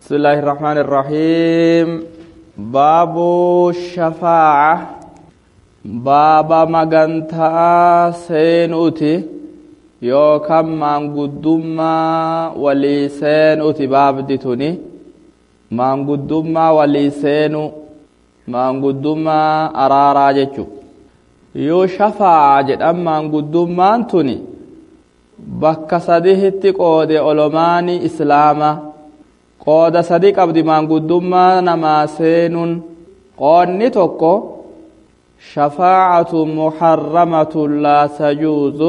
بسم الله الرحمن الرحيم. باب الشفاعة باب مغنتا سينوتي يوكم من قدوما ولي سينوتي باب ديتوني من قدوما ولي سينو من قدوما أرارا جيشو يو شفاعة جدام من قدوما انتوني bakka sadihitti qoode olomaani islaama qooda sadi qabdi maanguddummaa namaa seenuun qoonni tokko shafaacatu muharramatun laa tajuuzu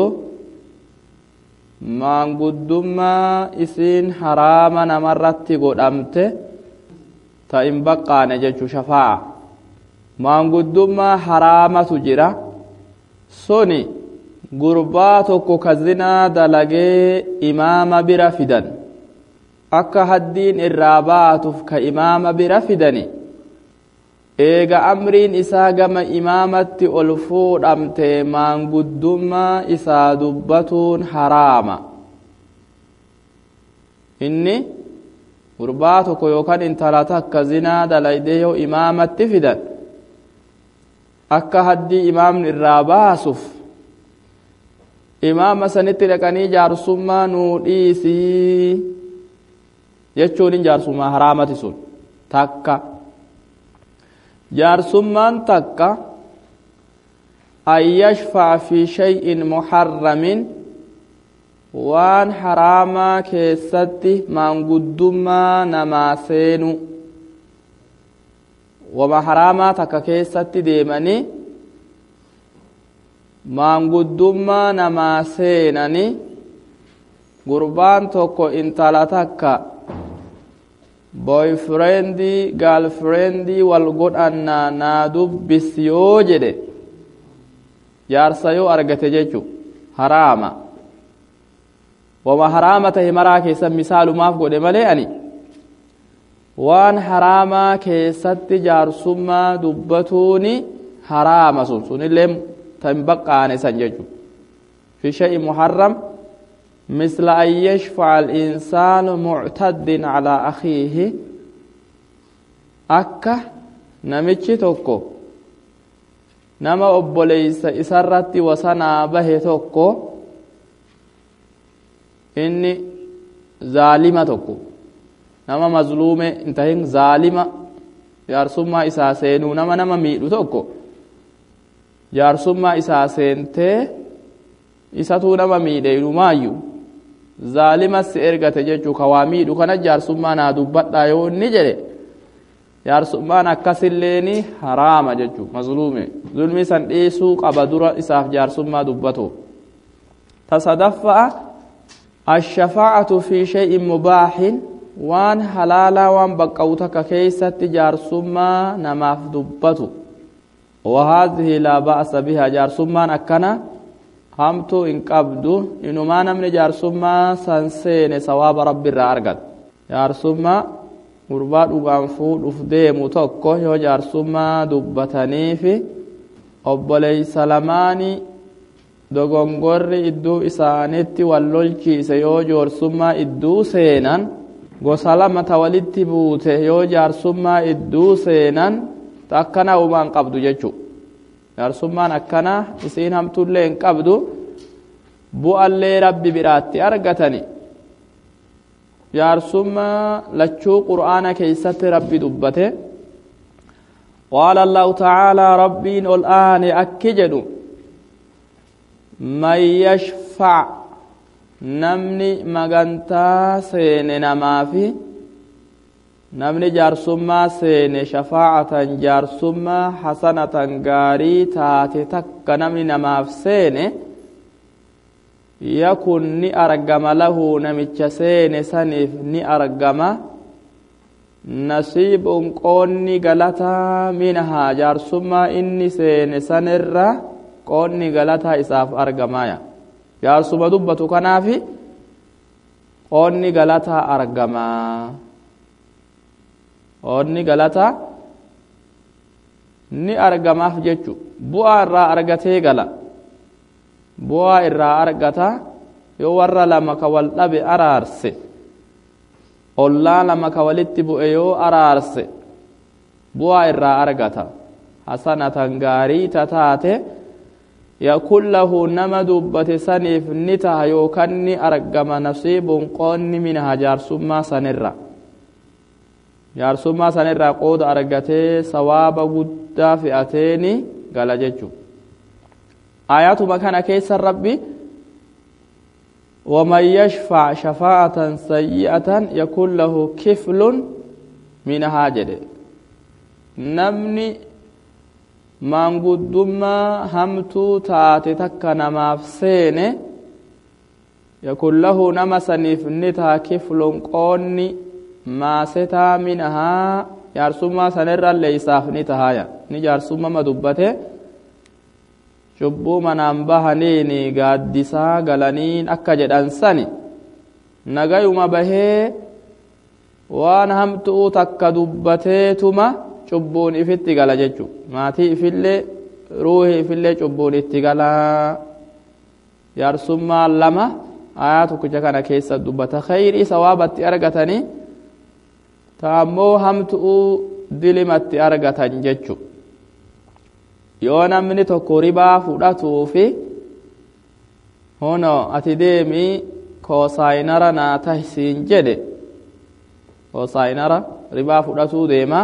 maanguddummaa isiin haraama namarratti godhamte ta hin baqqaane jechuu shafaaca maanguddummaa haraamatu jira suni gurbaa tokko ka zinaa dalagee imaama bira fidan akka haddiin irraa baatuuf ka imaama bira fidani eega amriin isaa gama imaamatti ol fuudhamte maanguddummaa isaa dubbatuun haraama inni gurbaa tokko yookaan intala takka zinaa dalaydee yoo imaamatti fidan akka haddii imaamni irraa baasuuf imaama sanitti dhaqanii jaarsummaa nuu dhiisii jechuun jaarsummaa haraamati sun takka jaarsummaan takka an yashfa'a fi shay'in muharramin waan haraamaa keessatti maanguddummaa namaa seenu wama haraamaa takka keessatti deemanii maanguddummaa namaa seenani gurbaan tokko intala takka boyfriendii girlfriendii wal godhannaa naa dubbis yoo jedhe jaarsa yoo argate jechu haraama wama haraama tahe maraa keessa misaalumaaf godhe malee ani waan haraamaa keessatti jaarsummaa dubbatuuni haraama sunillee تنبقى سنججو في شيء محرم مثل أن يشفع الإنسان معتد على أخيه أكا نمشي توكو نما أبوليس إسرتي وسنا به توكو إني ظالمة توكو نما مظلومة انتهين ظالمة يارسوما إساسينو نما ميدو توكو jaarsummaa isaa seentee isatuu nama miidheeyumaayyuu zaalimas ergate jechuu ka waa miidhu kana jaarsummaa naa dubbadhaa yoo inni jedhe jaarsummaan akkasilleeni haraama jechuu mazluume zulmii san dhiisuu qaba dura isaaf jaarsummaa dubbatu tasadaffa'a ashafaa'atu fi shay'in mubaahin waan halaalaa waan baqqa'u takka keeysatti jaarsummaa namaaf dubbatu وهذه لا بأس بها جارسمان أكنا همتو إن قبدو إنو ما نمني جارسما سنسين سواب رب الرارقد جارسما مرباد وغانفود افديمو توكو يو جارسما دبتني في أبولي سلماني دوغنغوري إدو إسانيتي واللولكي سيو جارسما إدو سينان غسلامة والدتي بوته يو جارسما إدو سينان akkana umaan qabdu jechu jaarsummaan akkana isiin hamtullee hin qabdu bu'allee rabbi biraatti argatani jaarsummaa lachuu qur'aana keeysatti rabbi dubbate qaala allahu ta'aalaa rabbiin ol aane akki jedhu man yashfa' namni magantaa seene namaafi namni jaarsummaa seene shafaacatan jaarsummaa hasanatan gaarii taate takka namni namaaf seene yakun ni argama lahu namicha seene saniif ni argama nasiibun qoonni galataa minhaa jaarsummaa inni seene sanirra qoonni galataa isaaf argamaya jaarsuma dubbatu kanaafi qoonni galataa argamaa onni galata ni argamaaf jechu bu'aa irraa argatee gala bu'aa irraa argata yoo warra lama ka wal dhabe araarse ollaa lama ka walitti bu'e yoo araarse bu'aa irraa argata hasanatan gaarii taate yakun lahu nama dubbate saniif ni taha yookan ni argama nasiibun qoonni minaha jaarsummaa sanirraa qooda argatee sawaaba guddaa fe'ateeni gala jechu ayatuma kana keessa rabbi ومن يشفع شفاعة سيئة يكون له كفل منها جده نمني maanguddummaa hamtuu taate takka namaaf seene yakun lahu nama saniif ni taha kiflun qoonni maasetaa minahaa jaarsummaa sanirrallee isaaf ni tahaya ni jaarsummaa dubbate cubbuu manaan bahaniini gaaddisaa galaniin akka jedhan sani nagayuma bahee waan hamtuu takka dubbateetuma cubbuun ifitti gala jechu maatii ifillee ruuhi ifillee cubbuun itti gala jaarsummaa lama ayaa tokkicha kana keessa dubbata khayrii sawaabatti argatanii taammoo hamtuu dilimatti argatan jechu yoo namni tokko ribaa fudhatuufi hono ati deemii koosaayinara naa tahsiin jedhe koosaayinara ribaa fudhatuu deema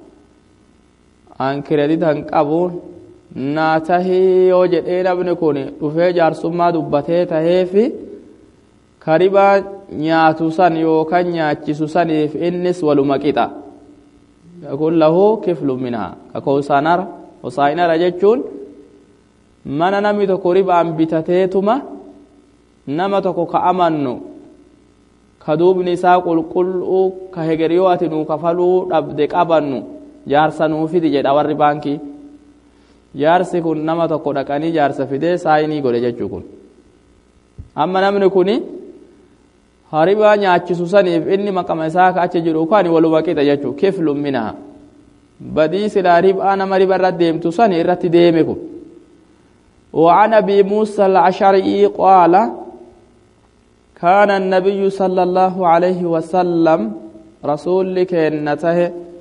an kireditan qabuun naa tahii yoo jedhee namni kun dhufee jaarsummaa dubbatee taheefi ka ribaa nyaatu san yookan nyaachisu saniif innis waluma qixa yakun lahu kiflu minhaa ka koosaayinara jechuun mana namni tokko ribaan bitateetuma nama tokko ka amannu ka duubni isaa qulqulluu ka hegeriyoo ati nuu kafaluu dhabde qabannu jaarsa nuu fidi jedha warri baankii jaarsi kun nama tokko dhaqanii jaarsa fidee saayinii godhe jechuu kun amma namni kuni haribaa nyaachisu saniif inni maqama isaa ka achi jiru kan waluma qixa jechuu kiflun minhaa badii silaa ribaa nama riba irra deemtu sani irratti deeme kun وعن أبي موسى الأشعري قال كان النبي صلى الله عليه وسلم رسول كنته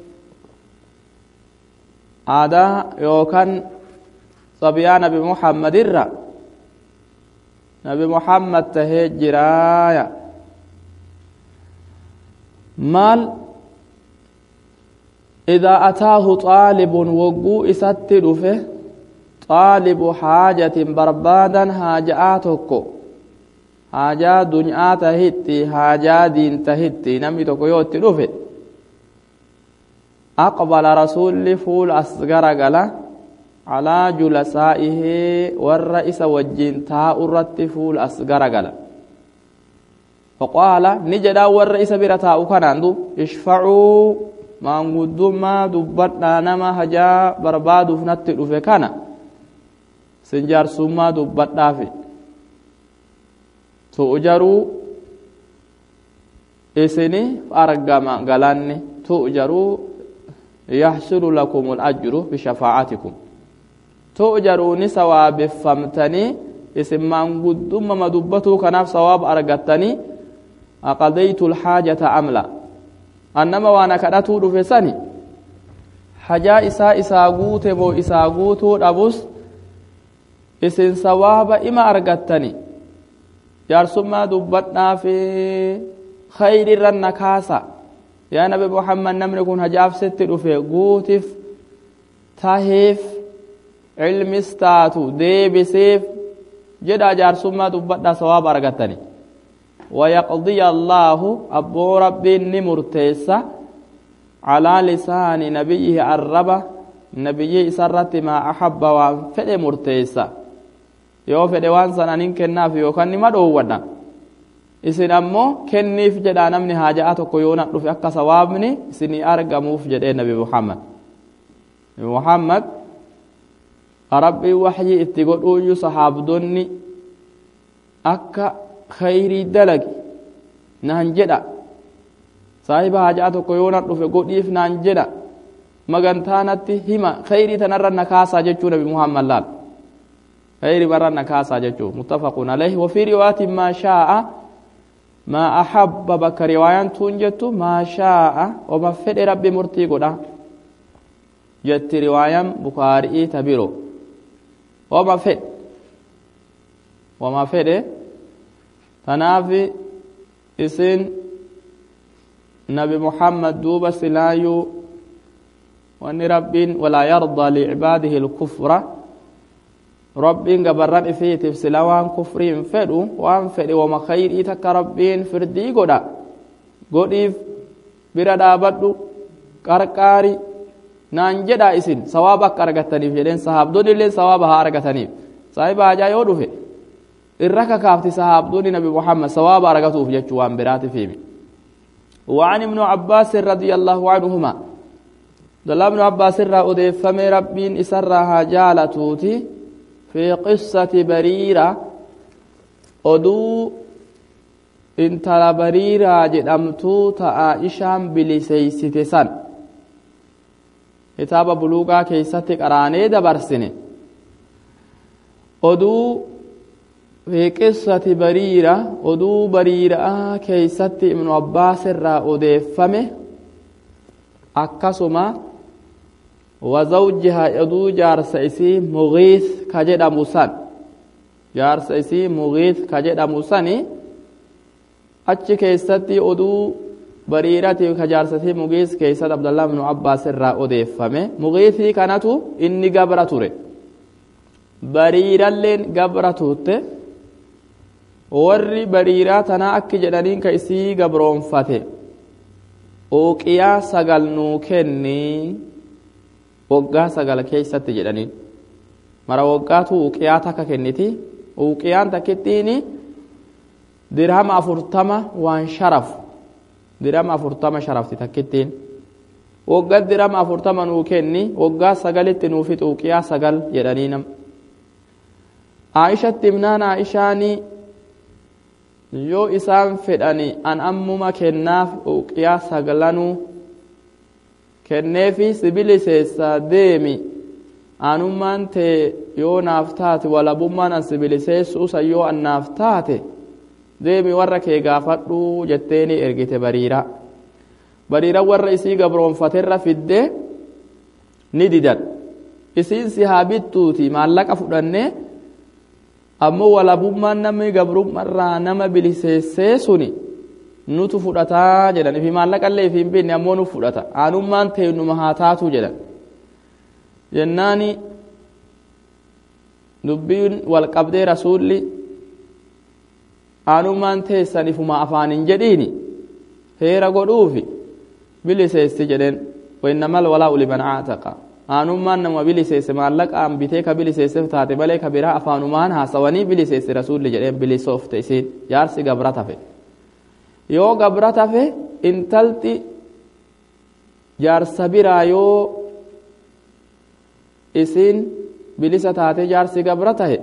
عادا يوكان صبيان نبي محمد الرّ نبي محمد تهجرايا مال إذا أتاه طالب وقو إستدفه طالب حاجة بربادا حاجاتك حاجة دنيا تهتي حاجة دين تهتي نمي تكويوت دفه أقبل رسول فول أصغر قال على جلسائه والرئيس وجين تاء الرت فول أصغر قال فقال نجدا والرئيس برتاء كناندو اشفعوا ما قدما دبرنا نما هجا برباد فنت دفه كان سنجار سما دبرنا في تؤجروا إسني أرقما قالني تؤجروا يحصل لكم الأجر بشفاعتكم تؤجرون ثواب فمتني اسم من قدما مدبتو كناف ثواب أرقتني أقضيت الحاجة أملا أنما وانا كدتو دفسني حاجة إسا قوت مو إسا قوتو أبوس اسم ثواب إما أرقتني جارسما دبتنا في خير الرنكاسة يا نبي محمد نمر يكون هجاف ست رفع قوتف تهيف علم استاتو دي بسيف جدا جارسما دبتنا ثواب أرقتني ويقضي الله أبو ربي نمرتيسة على لسان نبيه الربا نبيه سرت ما أحب وفد مرتيسة يو فد وانسان ننكنا في يوكان ما دوونا isin ammoo kenniif jedha namni haajaa tokko yoo na dhufe akka sawaabni isinii argamuuf jedhee nabi Muhammad rabbi waxyi itti godhuuyyu sahaabdonni akka khayrii dalagi naan jedha saahiba haajaa tokko yoo na dhufe godhiif naan jedha magantaanatti hima khayrii tanarra na kaasaa jechuu nabi Muhammad laal khayrii barra na kaasaa jechuu muttafaqun alayhi wa fi riwaayatin maa shaa'a ما أحب بك روايان تنجت ما شاء وما فد ربي مرتي قدا جت رواية بخاري تبيرو وما فد تنافي اسن نبي محمد دوب سلايو وأن رب ولا يرضى لعباده الكفر رب قبرن فيه تفسلا وان كفرين فدو وان فدو وما خير إتك ربين فردي قدا قديف بردا بدو قرقاري نانجدا اسن سوابك أرغتني فيدين صحاب دون اللين سوابها أرغتني صاحب آجا يودو في الركا كافتي صحاب دون نبي محمد سواب أرغتو في جوان برات فيه وعن ابن عباس رضي الله عنهما دلال ابن عباس رأى فمي ربين إسرها جالتوتي في قصة بريرة أدو انت بريرة جدمتو تآئشان بلسيستسان كتاب بلوغا كيستك أراني دبرسني أدو في قصة بريرة أدو بريرة كيست ابن عباس رأى فمي أكسما وزوجها يدو جارس إسي مغيث كجد موسان جارس إسي مغيث كجد موساني أتش كيستي أدو بريرتي كجارستي مغيث كيست عبد الله بن عباس الرا أديفمه مغيثي كانتو إني قبرتوري بريرا لين قبرتوته ورّي بريراتنا أكي جدانين كيسي قبرون فاتي Uqiyaa sagal nuu kenni waggaa sagal keessatti jedhaniin mara waggaatu uqiyaa takka kenniti uqiyaan takkittiini dirhama 40 waan sharaf dirhama 40 sharafti takkittiin waggaa dirhama 40 nuu kenni waggaa sagalitti nuu fitu uqiyaa sagal jedhaniinam Aishatti imnaan Aishaani yoo isaan fedhani an ammuma kennaaf uqiyaa sagalanuu kenneefi sibiliseessa deemi anummaan tee yoo naaf taate walabummaan an sibiliseessuusa yoo an naaf taate deemi warra kee gaafadhu jetteeni ergite bariira warra isii gabroonfaterra fidde ni didan isiin si haa bittuuti maallaqa fudhannee ammoo walabummaan namni gabrummaarraa nama biliseessee suni nutu fudhataa jedhan fi maallaqallee fi hin binne ammoo nu fudhata aanummaan ta'e numa haa taatu jedhan jennaani dubbiin wal qabdee rasuulli aanummaan teessan ifuma afaan hin jedhiini heera godhuufi biliseessi jedhen wainnamal walaa'u liman aataqa aanummaan nama biliseesse maallaqaan bitee ka biliseesseef taate malee ka biraa afaanumaan haasawanii biliseesse rasuulli jedheen bilisoofte isiin jaarsi gabra tafe yoo gabra tafe intalti jaarsa biraa yoo isiin bilisa taate jaarsi gabra tahe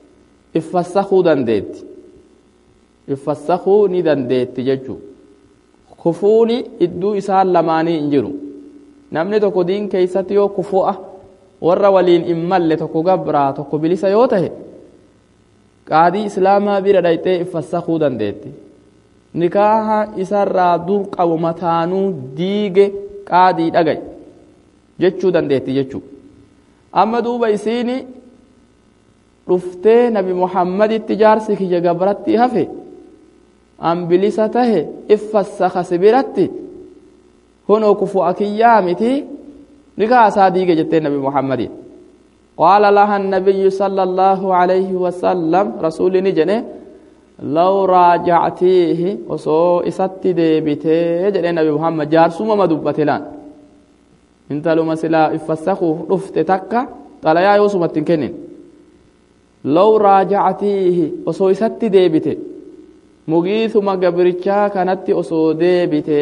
iffassakuu ni dandeetti jechuu kufuuni idduu isaan lamaanii hin jiru namni tokko diin keessatti yoo kufu'a warra waliin hin malle tokko gabraa tokko bilisa yoo tahe qaadii islaamaa bira dhayxee iffassakuu dandeetti nikaaha isarraa dur qabu mataanuu diige qaadii dhagay jechuu dandeetti jechuu amma duuba isiini dhuftee nabi muhammaditti jaarsi kiyya gabratti hafe an bilisa tahe iffassaka sibiratti هنو كفو أكيامتي نكا صاديق جتة النبي محمد قال لها النبي صلى الله عليه وسلم رسول نجنه لو راجعتيه وصو إسات ديبته جتة النبي محمد جار سوما مدوبتلان انت لو مسلا افسخو رفت تكا طلعا يوسو متنكنين لو راجعتيه وصو إسات ديبته مغيث مقبرچا كانت وصو ديبته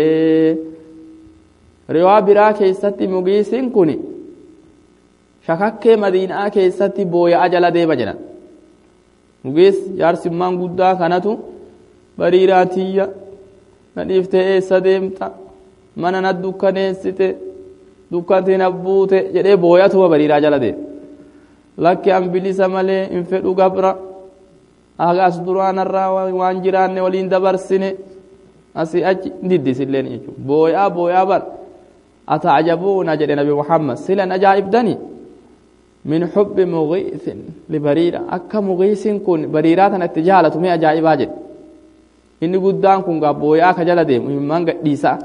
riwaa biraa keessatti mugiisin kuni shakakkee madiinaa keessatti booya'a jala deema jedhan mugiis jaarsimmaan guddaa kanatu bariiraa tiyya na dhiiftee eessa deemta mana na dukkaneessite dukkantiin abbuute jedhee booyatuma bariiraa jala deema lakki an bilisa malee hin fedhu gabra agas duraanarraa waan jiraanne waliin dabarsine asii achi diddisilleen jechuudha booyaa bar ata'ajabuuna jedhe nabi muhammad silan ajaa'ibdani min hubbi mugiisin libariira akka mugiisin kun bariiraa tanatti jaalatu mee ajaa'ibaa jedhe inni guddaan kun gaa booyaa ka jala deemu himmaan gadhiisaa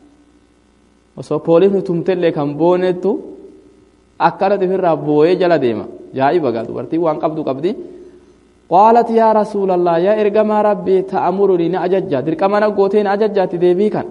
osoo poolifni tumtellee kan boonettu akkana tifirraa booyee jala deema jaa'iba gaa dubartii waan qabdi qaalat yaa rasuulallah yaa ergamaa rabbii ta'amuruni na ajajja dirqama na gootee na ajajjaatti deebii kan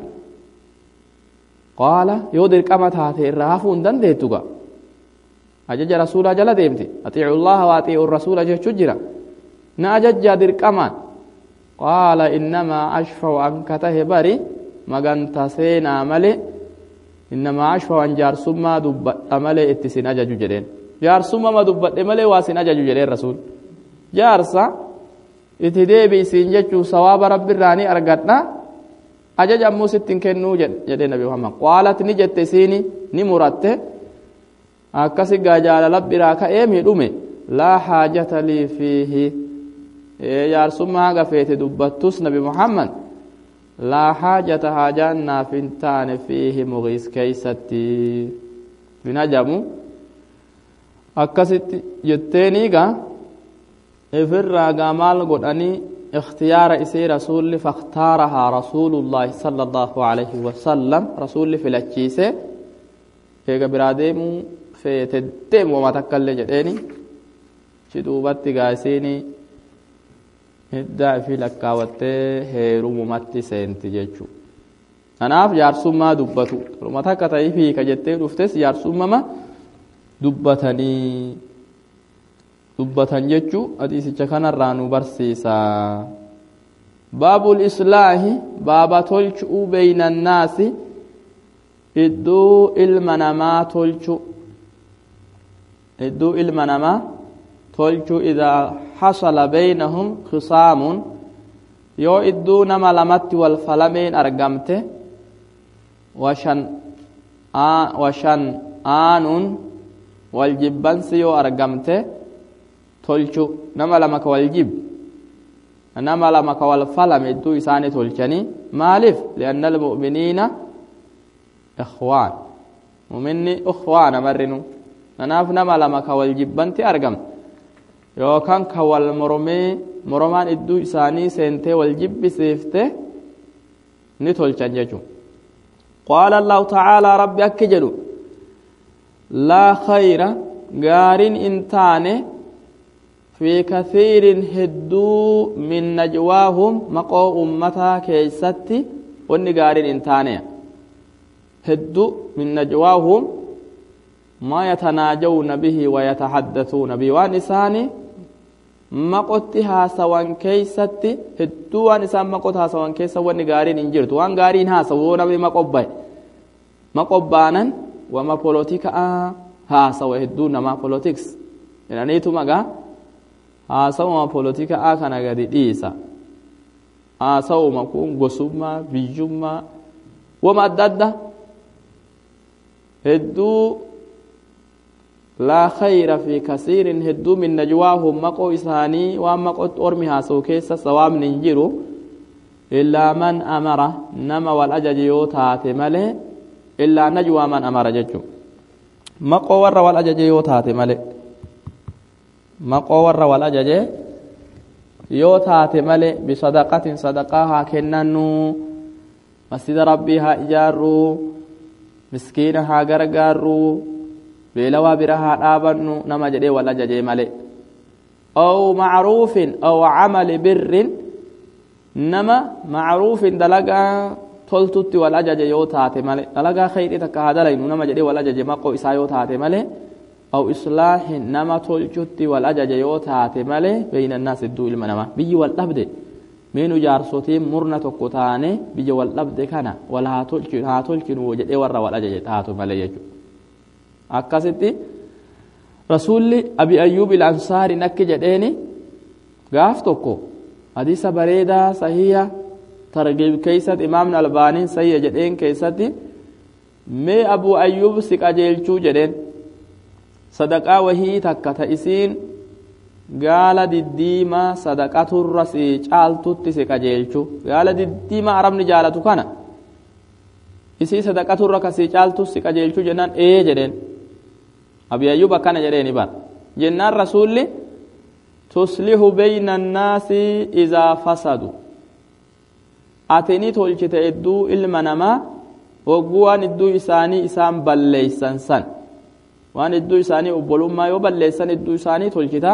qaala yoo dirqama taate irraa hafuu hin dandeettu gaa ajaja rasuulaa jala deemte atiicu llaha wa atiicu rasuula jechuu jira na ajajjaa dirqamaan qaala innamaa ashfa'u anka tahe bari maganta seenaa male innamaa ashfa'u an jaarsummaa dubbadha malee itti sin ajaju jedheen jaarsummaa dubbadhe malee waa sin ajaju jedheen rasuul jaarsa itti deebii siin jechuu sawaaba rabbiirraa ni argadha ajaja ammoo sittin kennuu jedhee nabi muhammad qaalat ni jette isiini ni muratte akkasi gaa jaalala biraa ka'ee miidhume laa haajata lii fiihi jaarsummaa gafeete dubbattus nabi muhammad laa haajata haajaan naaf hin taane fiihi mugiis keeysatti hin ajamu akkasitti jetteeniigaa ifirraa gaa maal godhanii اختيار إسي رسول فاختارها رسول الله صلى الله عليه وسلم رسول في الأجيسة في براديم في تدم وما تكل جديني شدوبت قاسيني هدى في لكاوت هيروم ماتي سينتي جيجو أنا جارسوم ما دبتو وما تكتاي في كجتين رفتس جارسوم ما دبتني dubbatan jechuu hadiisicha kanarraa nu barsiisa baabul islaahi baaba tolchuu beyna annaasi idduu ilma namaa tolchuu idaa hasala beynahum kisaamun yoo idduu nama lamatti wal falameen argamte washan aanun wal jibbansi yoo argamte tolchu nama lama ka wal jib nama lama ka wal falam idduu isaanii tolchanii maaliif lianna almu'miniina ikhwaan mu'minni ikhwaana marrinu kanaaf nama lama ka wal jibbanti argam yookaan ka wal moromaan idduu isaanii seentee wal jibbisiifte ni tolchan jechuun qaala allahu ta'aalaa rabbi akki jedhu laa khayra gaarin in taane في كثير هدو من نجواهم مقو أمتا كيستي والنقارين انتانيا هدو من نجواهم ما يتناجون به ويتحدثون به وانساني مقوتها سوان كيستي هدو وانسان مقوتها سوان كيست والنقارين انجرت وانقارين ها سوون بي مقوبانا وما بولوتيكا ها سوى هدونا ما بولوتيكس يعني نيتو مقا haasawuma poolotikaa kana gadi dhiisa haasawuma kun gosummaa biyyummaa wama adda adda hedduu laa khayra fi kasiirin hedduu min najwaahum maqoo isaanii waan maqootti ormi haasawu keessa sawaabni hin jiru illaa man amara nama wal ajaje yoo taate malee illaa najwaa man amara jechuun maqoo warra wal ajaje yoo taate malee maqoo warra wal ajaje yoo taate male bisadaqatin sadaqaa haa kennannu masjida rabbii haa ijaarru miskiina haa gargaarru beelawaa bira haa dhaabannu nama jedhee wal ajaje male aw macruufin aw camali birrin nama macruufin dalagaa toltutti wal ajaje yoo taate male dalagaa khayrii takka haa dalaynu nama jedhee wal ajaje maqoo isaa yoo taate male أو إصلاح نما تولجت والأجج يوتات ماله بين الناس الدول منما بيجي والأبد مينو جارسوتين مرنة كتانة بيجي والأبد كنا ولا هاتولج وجد ورا والأجج تاتو ماله يجو أكاسيتي رسول أبي أيوب الأنصاري نكجديني غافتوكو حديث بريدة صحيحة ترغيب كيسة إمامنا الباني صحيح جدين كيسة مي أبو أيوب سكاجيل چو جدين صدقاء وهي تكتا إسين gaala diddiimaa sadaqaturra si caaltutti si qajeelchu gaala diddiimaa arabni jaalatu kana isii sadaqaturra ka si caaltu si qajeelchu jennaan jedheen Abi Ayyub akkana jedheeni bar jennaan rasuulli tuslihu bayna annaasi izaa fasadu atini tolchite idduu ilma namaa wagguu waan idduu isaanii isaan balleeysan san waan idduu isaanii obbolummaa yoo balleessan idduu isaanii tolchita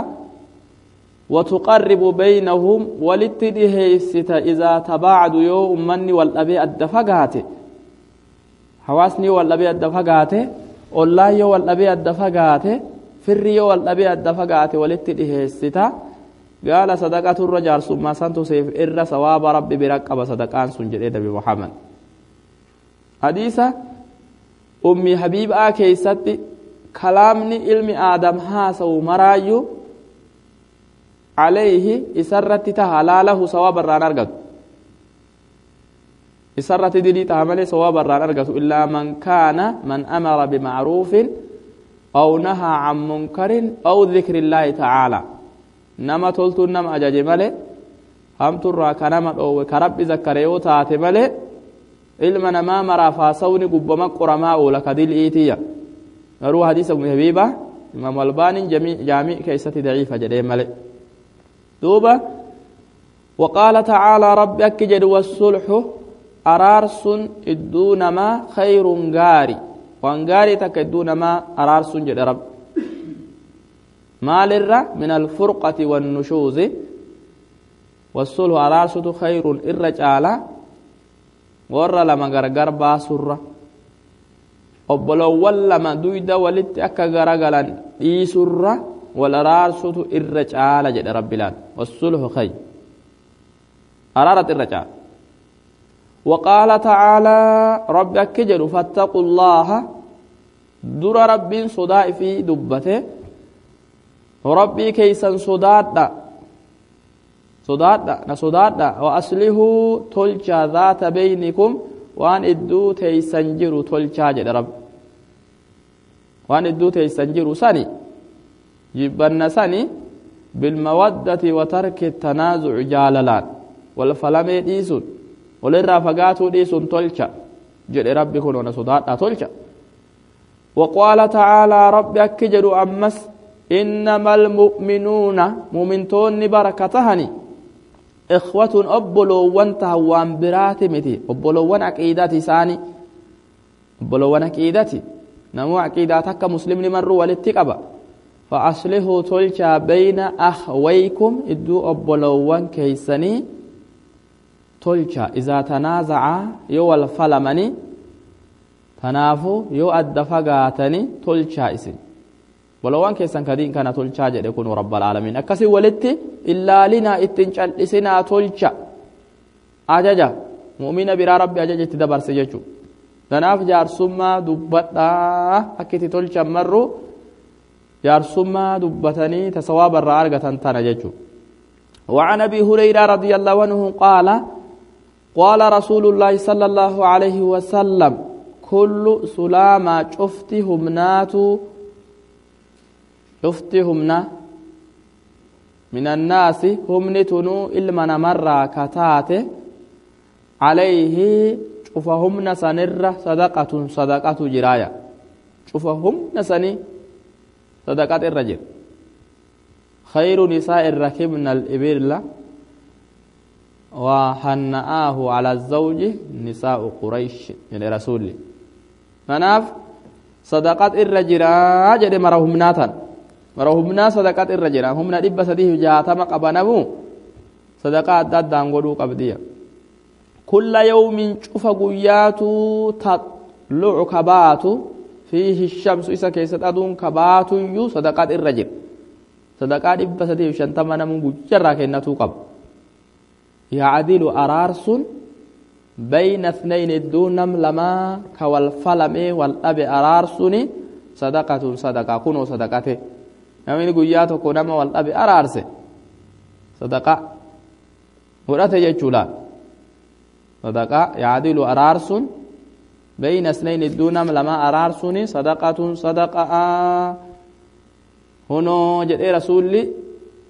وتقرب بينهم ولتدهيست إذا تباعدوا يوم مني والأبي الدفقاته حواسني والأبي الدفقاته والله والأبي الدفقاته فري والأبي الدفقاته ولتدهيست قال صدقة الرجال ثم سنتو سيف إر ثواب ربي برقب صدقان سنجد بمحمد حديثة أمي حبيب آكيست كلامني علم آدم هاسو مرايو عليه إسرت تهلاله ثواب الران أرقد إسرت دلي تهمله ثواب الران أرقد إلا من كان من أمر بمعروف أو نهى عن منكر أو ذكر الله تعالى نما تلت نما أجاج مله هم ترى كنما أو كرب ذكريو تات مله علم ما مرا فاسوني قبما قرماء لك دل إيتيا نروح حديث ابن حبيبة إمام الباني جامع كيسة ضعيفة جدي مله دوبا وقال تعالى ربك جد والصلح أرارس الدون ما خير غاري وانغاري تكدون ما أرارس جد رب ما للر من الفرقة والنشوز والصلح أرارس خير الرجال ور لما غرغر باسر أبلو ولما دويد ولت أكا غرغلا إيسر والأرارسة الرجال جد رب العالمين والصلح خير أرارت الرجال وقال تعالى ربك جل فاتقوا الله در رب صداء في دبته ربي كيسا صداد وأصله تلجا ذات بينكم وان ادو تيسنجر تلجا جد رب وان ادو تيسنجر سني جبنا سني بالمودة وترك التنازع جاللان والفلم ديسون وللرافقات ديسون تلشا جل ربي كنون صدات تلشا وقال تعالى ربي أكجر أمس إنما المؤمنون مؤمنتون بركتهني إخوة أبلو وانتهوان براتمتي أبلو وان عقيداتي ساني أبلو وان عقيداتي نمو عقيداتك مسلم لمروا والاتقبا فأصله تلشا بين أخويكم إدو أبلوان كيسني تلشا إذا تنازع يو الفلمني تنافو يو الدفقاتني تلشا إسن بلوان كيسن كدين كان تلشا جد يكون رب العالمين أكسي ولدت إلا لنا اتنشال إسنا تلشا أجاجا مؤمن برا ربي أجاجا تدبر سيجو تناف جار سمى دبتا أكتي تلشا مرو جارسما دبتني تسواب الرارقة تنججو وعن أبي هريرة رضي الله عنه قال رسول الله صلى الله عليه وسلم كل سلامة شفتهمنا من الناس هم نتنو إلمنا مرة كتاته عليه شفهم نسنر صدقة جرايا شفهم نسني صدقات الرجل خير نساء الركبن الإبل وهنآه على الزوج نساء قريش يعني رسول مناف صدقات الرجل جد مرهمنا صدقات الرجل هم ندب سديه جاتم قبنمو صدقات دادان قدو قبدية كل يوم شوف قيات تطلع كبات فيه الشمس إسا كيست أدون كبات يو صدقات الرجل صدقات إبسته شنتمنا من جرى كنتو قب يعدل أرارس بين اثنين الدونم لما كوالفلم والأب أرارسني صدقة كنو صدقته نمين قياته كنما والأب أرارس صدقة ورأت يجولا صدقة يعدل أرارس بين اثنين الدونم لما أرارسني صدقة هنا جاء رسولي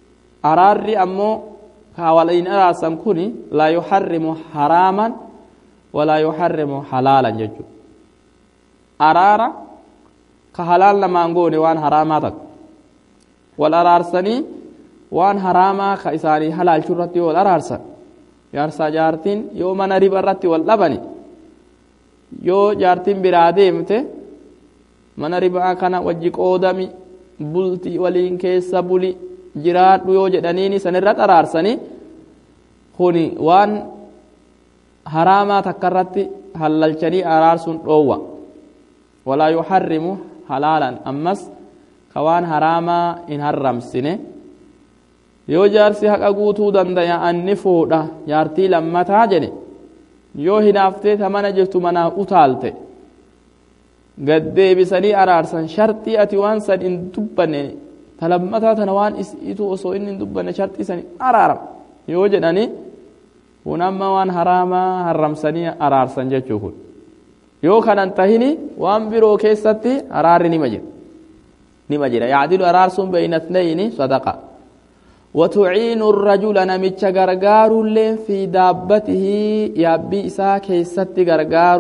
araarri ammoo kawaliin araarsan kuni laa yuharrimu haraaman walaa yuharrimu halaalan jechu araara ka halaal namaan goone waan haraamaa takka wal araarsanii waan haraamaa ka isaanii halaalchu irratti wal araarsan jaarsaa jaartiin yoo mana riba irratti wal dhabani yoo jaartiin biraa deemte mana ribaa kana wajji qoodami bultii waliin keessa buli jiraadhu yoo jedhaniini sanirra araarsanii kuni waan haraamaa takka irratti halalchanii araarsuun dhoowwa walaa yuharrimu halaalan ammas ka waan haraamaa hin harramsine yoo jaarsi haqa guutuu dandaya anni fuudha jaartii lammataa jedhe yoo hinaaftee ta mana jirtu manaa utaalte gaddeebisanii araarsan shartii ati waan san hin dubbanne ta lammataa tana waan isiitu osoo inni hin dubbanne shartii san araaram yoo jedhani kun amma waan haraamaa harramsanii araarsan jechuu kun yoo kanan tahini waan biroo keessatti araarri nima jira yaadilu araarsuun bayna ithnayni sadaqa وتعين الرجل نمتش غرغار في دابته يابي إسا كيست غرغار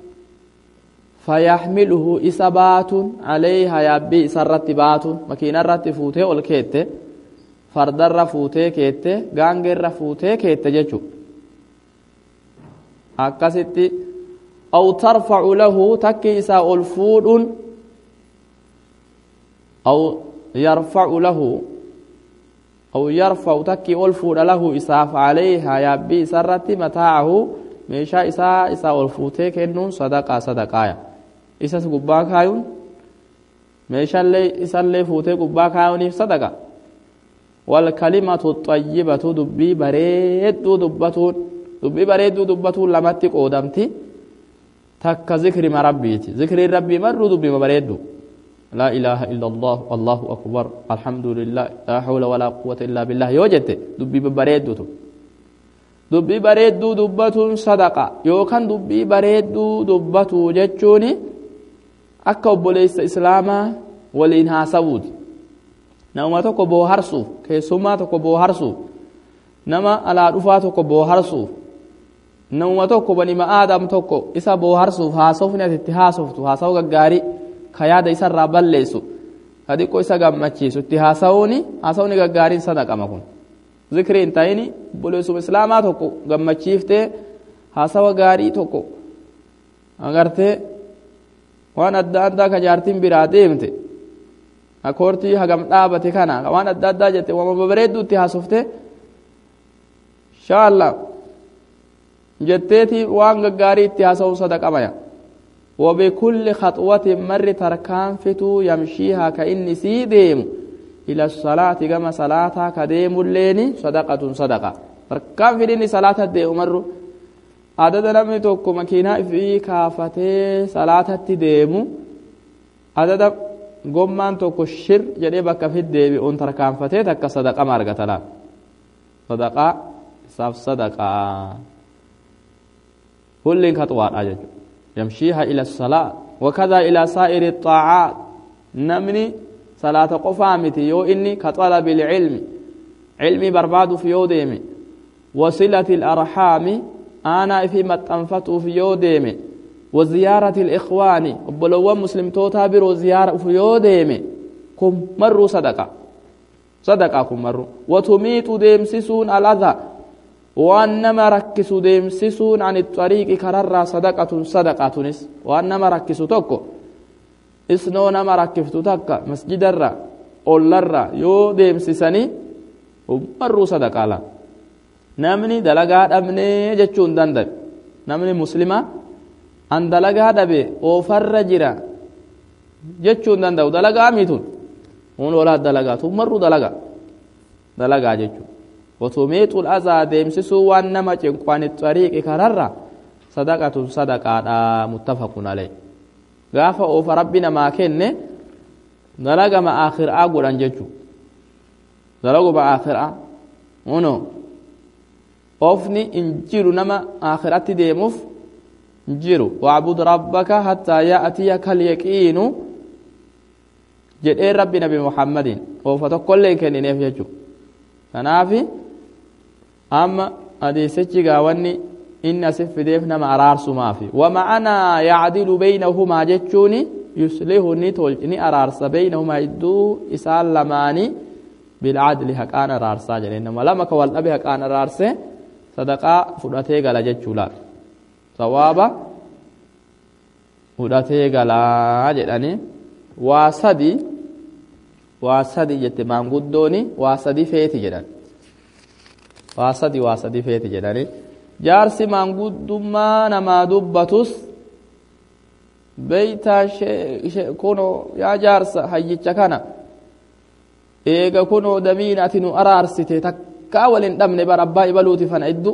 فيحمله إسابات عليها يابي إسا رتبات مكينة رتفوته والكيت فردر رفوته كيت غانجر رفوته كيت ججو أكست أو ترفع له تكي إسا الفود أو يرفع له أو يرفع تكي ألفود له إساف عليها يابي سرتي متاعه ميشا إسا ألفوتك إنون صدقاء إسا سقباك هايون ميشا إسا اللي فوتك قباك هايون صدقاء والكلمة الطيبة دبي بريد دبتون لمتك قودمتي تك ذكر ما ربيتي ذكر ربي مرو دبي بريد لا إله إلا الله الله أكبر الحمد لله لا حول ولا قوة إلا بالله يوجد دبي بريدو دبي بريدو دبتون صدقة يوكان دبي بريدو دبتو جتشوني أكا بوليس إسلاما ولينها سود نما توكو بو هرسو كيسوما توكو بو هرسو نما على رفا توكو بو هرسو نما توكو بني ما آدم توكو إسا بو هرسو هاسوفني تتهاسوفتو هاسو غاري kayaada isa irraa balleessu hadiqoo isa gammachiisu itti haasawni gaggaariin sadaqama kun zikrii hin ta'ini buleessuma islaamaa tokko gammachiiftee haasawa gaarii tokko agartee waan adda addaa ka jaartiin biraa deemte akoortii hagam dhaabate kana waan adda addaa jette waan bareedduu itti haasofte inshallah jetteeti waan gaggaarii itti haasawuun sadaqamaya وبكل خطوة مر تركان فتو يمشيها كإني سيديم إلى الصلاة كما صلاة كديم الليل صدقة تركان في دين صلاة الديم مر عدد نمي توكو مكينة في كافته صلاة الديم عدد قمان توكو الشر جريبك في الديم أن تركان فتي تك صدقة مارغة لا صدقة صدقة كل خطوات أجل يمشيها إلى الصلاة وكذا إلى سائر الطاعات نمني صلاة قفامتي يو إني كطلب العلم علمي برباد في يوديمي وصلة الأرحام أنا في متنفت في يوديمي وزيارة الإخوان وبلو مسلم توتابر وزيارة في يوديمي كم مروا صدقة كم مروا وتميت ديمسسون الأذى وأنما ركسوا ديمسسون عن الطريق كرر صدقة نس وأنما ركسوا توكو إسنونا ما ركفتو تكا مسجد الرّ أولا الرّ يو ديمسسني ومروا صدقة لا نمني دلقات أمني جتشون دندب نمني مسلمة أن دلقات أبي وفر جرا جتشون دندب دلقات ميتون هون ولا دلقات ومروا دلقات جتشون وتميت الأذى ديمسسوا وأنما جنقوان الطريق كرر صدقة متفق عليه غافة أوف ربنا ما كنه دلقا ما آخر أقول أنججو دلقا ما آخر ونو أوفني انجيرو نما آخرات ديموف انجيرو وعبد ربك حتى يأتيك اليقين جد ربنا بمحمد وفتقل لك نينيف يجو kanaafi amma hadiisichi gaawwanni inni asif fideef nama araarsumaafi wama'anaa yacdilu baynahumaa jechuuni yuslihu ni araarsa baynahumaa idduu isaan lamaanii bilcadli haqaan araarsaa jedhe nama lama ka wal dhabe haqaan araarse sadaqaa fudhatee gala jechuudha sawaaba fudhatee galaa jedhani waa sadi jette maanguddooni waa sadi feeti jedhan waa sadi feeti jedhani jaarsi maanguddummaa namaa dubbatus beeytaa kuno yaa jaarsa hayyicha kana eega kuno damiin ati nu araarsite takkaa walin dhabne bar abbaa ibaluuti fana iddu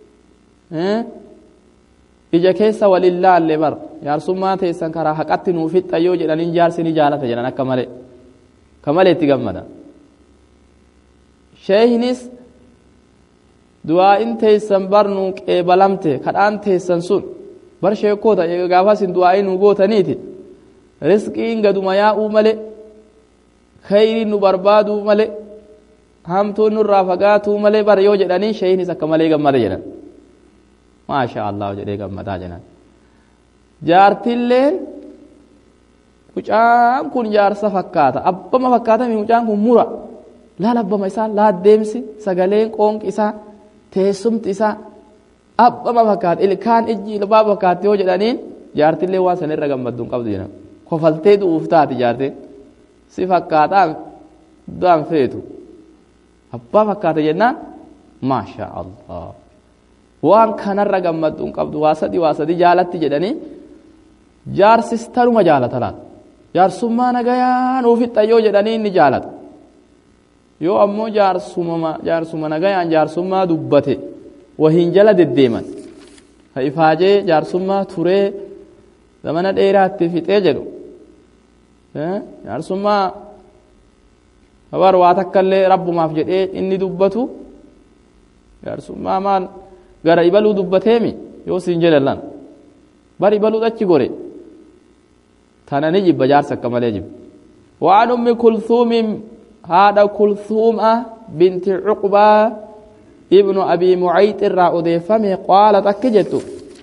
ija keessa walin laalle bar jaarsummaa teessan karaa haqatti nuu fixxa yoo jedhanin jaarsi ni jaalata jedhan akka malee itti gammada sheeyhinis du'aa'in teessan bar nuu qeebalamte kadhaan teessan sun bar sheekkoota eega gaafasin du'aa'ii nuu gootaniiti risqiin gaduma yaa'uu malee khayriin nu barbaaduu malee hamtuun nurraa fagaatuu malee bar yoo jedhanii sheeyhinis akka malee gammada jedhan maasha Allah jedhee gammadaa jedhan jaartilleen mucaan kun jaarsa fakkaata abbama fakkaatami mucaan kun mura laal abbama isaa laaddeemsi sagaleen qoonqi isaa teessumti isaa abbama fakkaata ilkaan ijji ilbaa fakkaatti yoo jedhaniin jaartillee waan sanirra gammaddu hin qabdu jedhan kofaltee du'uuf taati jaarteen si fakkaataan daan feetu abbaa fakkaata jennaan maasha Allah waan kanarra gammaddu hin qabdu waa sadi jaalatti jedhanii jaarsis tanuma jaalata laata jaarsummaa nagayaan uufixxa yoo jedhanii inni jaalata yoo ammoo jaarsuma nagayaan jaarsummaa dubbate wahiin jala deddeeman ha ifaajee jaarsummaa turee zamana dheeraatti fixee jedhu jaarsummaa habar waa takkallee rabbumaaf jedhee inni dubbatu jaarsummaa maal gara ibaluu dubbateemi yoo siin jedhan bar ibaluu achi gore tana ni jibba jaarsa akka malee jibba waan ummi kulthuumin haadha kulthuuma binti cuqbaa ibnu abii mucayx irraa odeeffame qaalat akki jettu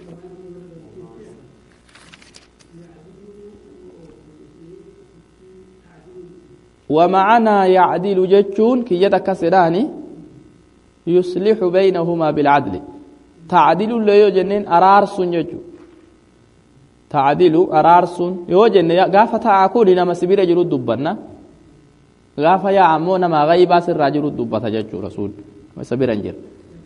ومعنا يعدل جتون كي يتكسراني يصلح بينهما بالعدل تعدل اللي يوجنين أرارس يجو تعدل أرارس يوجن غافة تعاكود نما سبير جرود دبنا غافة يا عمو نما غيبا سر جرود دبتا ججو رسول سبير انجر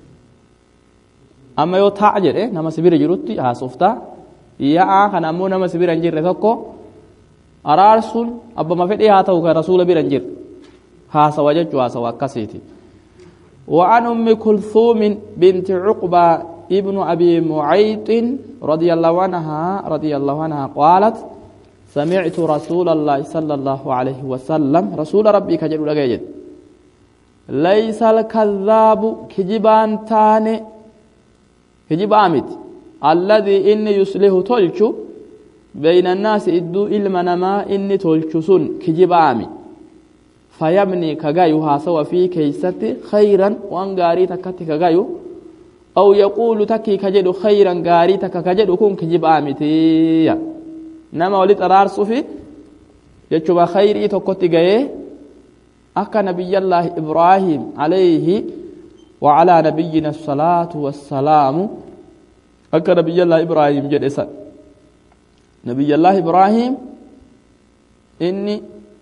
أما يو تعجر نما سبير جرود ها صفتا يا آخر نمو نما سبير انجر رتوكو أرارسون أبا ما فدي هاتو كرسول برنجر هاسا وججو هاسا وكسيتي وعن أم كلثوم بنت عقبة ابن أبي معيط رضي الله عنها قالت سمعت رسول الله صلى الله عليه وسلم رسول ربي كجل لجد ليس الكذاب كجبان تاني كجب آمد الذي إن يسله تلشو بين الناس إدو إلما نما إني تلشسون كجب آمي فيبني كغايو هاسوا في كيست خيرا وانغاري تكتي كغايو أو يقول تكي كجد خيرا غاري تكجد كون كجب آمتي نما ولد أرار صفي يجب خيري تكتي غاية أكا نبي الله إبراهيم عليه وعلى نبينا الصلاة والسلام أكا نبي الله إبراهيم جدسا نبي الله إبراهيم إني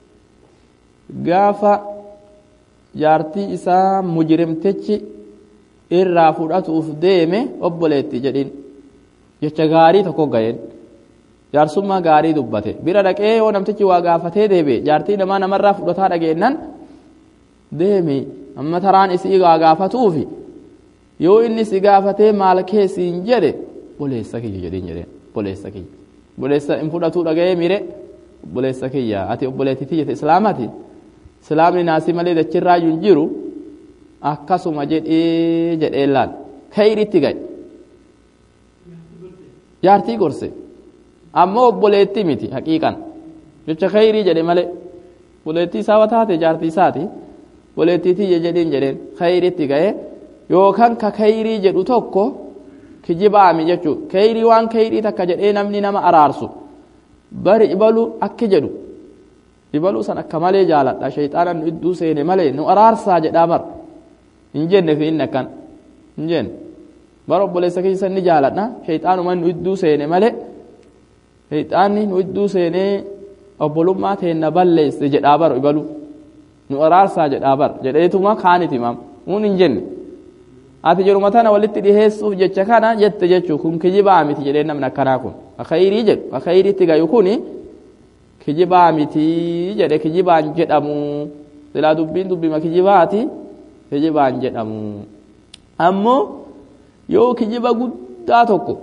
gaafa jaartii isaa mujrimtichi irraa fudhatuuf deeme obboleetti jedhin jecha gaarii tokko ga'een jaarsummaa gaarii dubbate bira dhaqee yoo namtichi waa gaafatee deebe jaartii namarraa fudhataa dhageennan deeme amma taraan isii waa gaafatuufi yoo inni si gaafatee maal keessiin jedhe boleessa kiyya jedhin jedheen boleessa in fudhatuu dhaga'ee mire boleessa kiyya ati obboleettitti jette islaamati islaamni naasii malee dachirraa jiru akkasuma jedhee laal khayritti gahe jaartii gorse ammoo obboleettii miti haqiiqan jecha khayrii jedhe malee obboleettii isaa wataate jaartii isaati obboleettiitii jedhin jedheen khayritti ga'e yookaan ka khayrii jedhu tokko kijibaami jechuudha khayrii waan khayrii takka jedhee namni nama araarsu bari ibalu akki jedhu ibaluu san akka malee jaaladha shayxaanan nu idduu seene malee nu araarsaa jedhaa bar hin jenne fi inni akkan hin jenne bar obboleessa keessa ni jaaladha shayxaanuman nu idduu seene malee shayxaanni nu idduu seenee obbolummaa teenna balleesse jedhaa bar ibaluu nu araarsaa jedhaa bar jedheetuma kaaniti maam mun hin jenne ati jiruma tana walitti dhiheessuuf jecha kana jette jechuu kun kijibaa miti jedhee namni akkanaa kun akhayrii jedhu akhayriitti gayu kuni kijibaa miti jedhe kijibaan jedhamu silaa dubbiin dubbima kijibaati kijibaan jedhamu ammoo yoo kijiba guddaa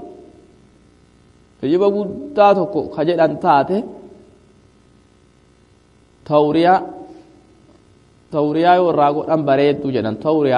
tokko ka jedhan taate tawriyaa yoo irraa godhan bareeddu jedhan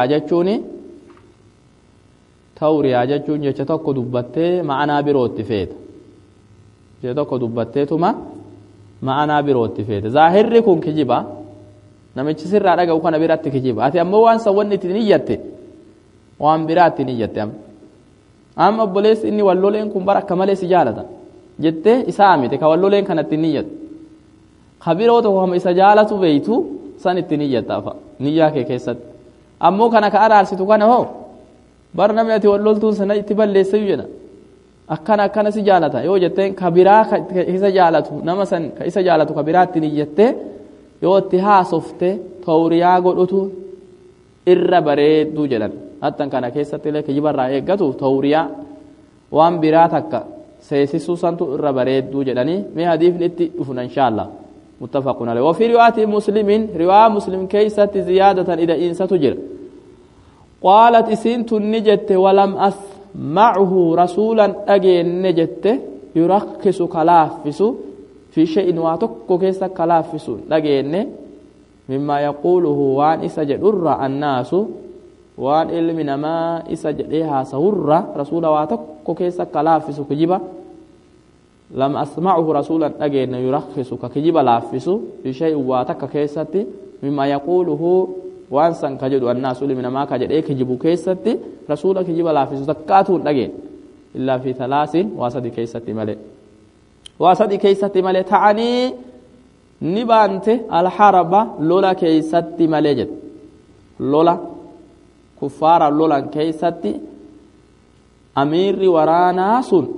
tawriyaa jechuun jecha tokko dubbattee ma'anaa birootti feeta jecha tokko dubbatteetuma ma'anaa birootti feete zaahirri kun kijiba namichi sirraa dhaga'u kana biratti kijiba ati ammoo waan sawwanni itti niyyatte waan biraatti niyyatte amma obboleessi inni walloleen kun bara akka malee si jaalata jettee isaa miti ka walloleen kanatti niyyatu ka biroo tokko kama isa jaalatu beeytu san itti niyyatta niyyaa kee keessatti ammoo kana ka araarsitu kana hoo bar namni ati walloltuun sana itti balleessu jedha akkana si jaalata yoo jetteen ka biraa ka isa jaalatu nama san ka isa jaalatu ka biraatti niyyatte yoo itti haasofte tawriyaa godhutu irra bareedduu jedhan hattan kana keessatti illee kijibarraa eeggatu tawriyaa waan biraa takka seesisuu santu irra bareedduu jedhanii mee hadiifni itti dhufuna inshaallah muttafaqun alayhi wa fi riwaayati muslimin riwaa muslim keessatti ziyaadatan ida insatu jira qaalat isiin tunni jette walam asma'uhu rasuulan dhageenne jette yurakkisu kalaaffisu fi shay'in waa tokko keessa kalaaffisu dhageenne mimmaa yaquuluhu waan isa jedhurra annaasu waan ilmi namaa isa jedhee haasahurra rasuula waa tokko keessa kalaaffisu kijiba lam asma'uhu rasuulan dhageenne yurakkisu ka kijiba laaffisu fi shay'in waa takka keessatti mimmaa yaquuluhu waan san ka jedhu annaasu ilmi namaa ka jedhee kijibu keessatti rasuula kijiba laaffisu takkaatuun dhageen illaa fi thalaasin waa sadi keessatti malee ta'anii ni baante alharaba lola keessatti malee jedhe lola kuffaara lolan keessatti amiirri waraanaa sun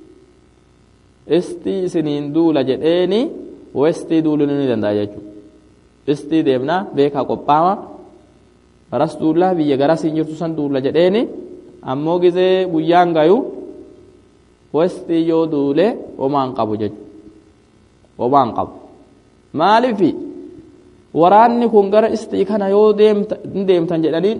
istii isiniin duula jedheeni westii duuluu ni danda'a jechuudha istii deemnaa beekaa qophaa'aa garas duullaa biyya garasiin jirtu san duulla jedheeni ammoo gizee guyyaan gayu westii yoo duule homaan qabu jechuudha homaan qabu maaliifi waraanni kun gara istii kana yoo deemtan jedhaniin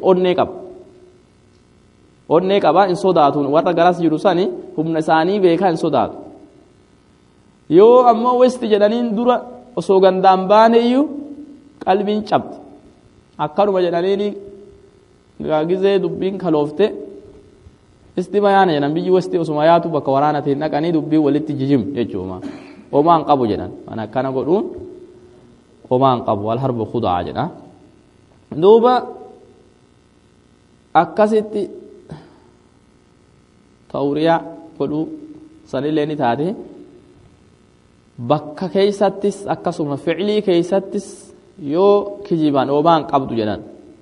onnee qaba hin sodaatuun warra garas jiru sani humna isaanii beekaa hin sodaatu yoo ammoo westi jedhaniin dura osoo gandaan baane iyyuu qalbiin cabdi akkanuma jedhaniini gizee dubbiin kaloofte istima yaana jedhan biyyi westi osuma yaatu bakka waraanatiin dhaqanii dubbii walitti jijim jechuudha homaan qabu jedhan mana akkana godhuun homaan qabu wal harbu khudaa jedha duuba akkasitti tawriyaa godhuu sanillee ni taate bakka keeysattis akkasuma ficilii keeysattis yoo kijiban homaan qabdu jedhan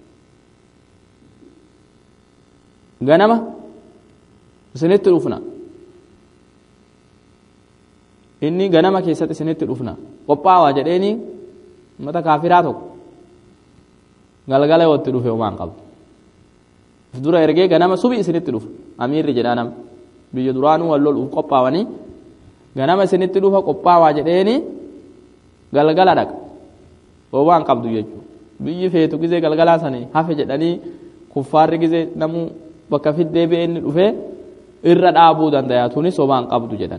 ganama isinitti dhufna inni ganama keessatti isinitti dhufna qophaawaa jedheeni mata kaafiraa tokko galgala yoo itti dhufe homaan qabdu dura ergee ganama subi isinitti dhufa amiirri jedhaa nama biyya duraanuu wal loluuf qophaawanii ganama isinitti dhufa qophaawaa jedheeni galgala dhaqa homaan qabdu jechuudha biyyi feetu gizee galgalaa sanii hafe jedhanii kuffaarri gizee namuu bakka fiddee ba'ee inni dhufee irra dhaabuu danda'a tunis homaan qabdu jedhan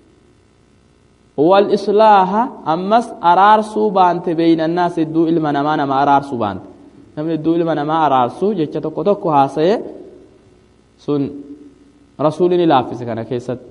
wal islaaha ammas araarsuu baante beeynannaas idduu ilma namaa nama araarsuu baante namni idduu ilma namaa araarsuu jecha tokko tokko haasa'ee sun rasuulli ni laaffise kana keessatti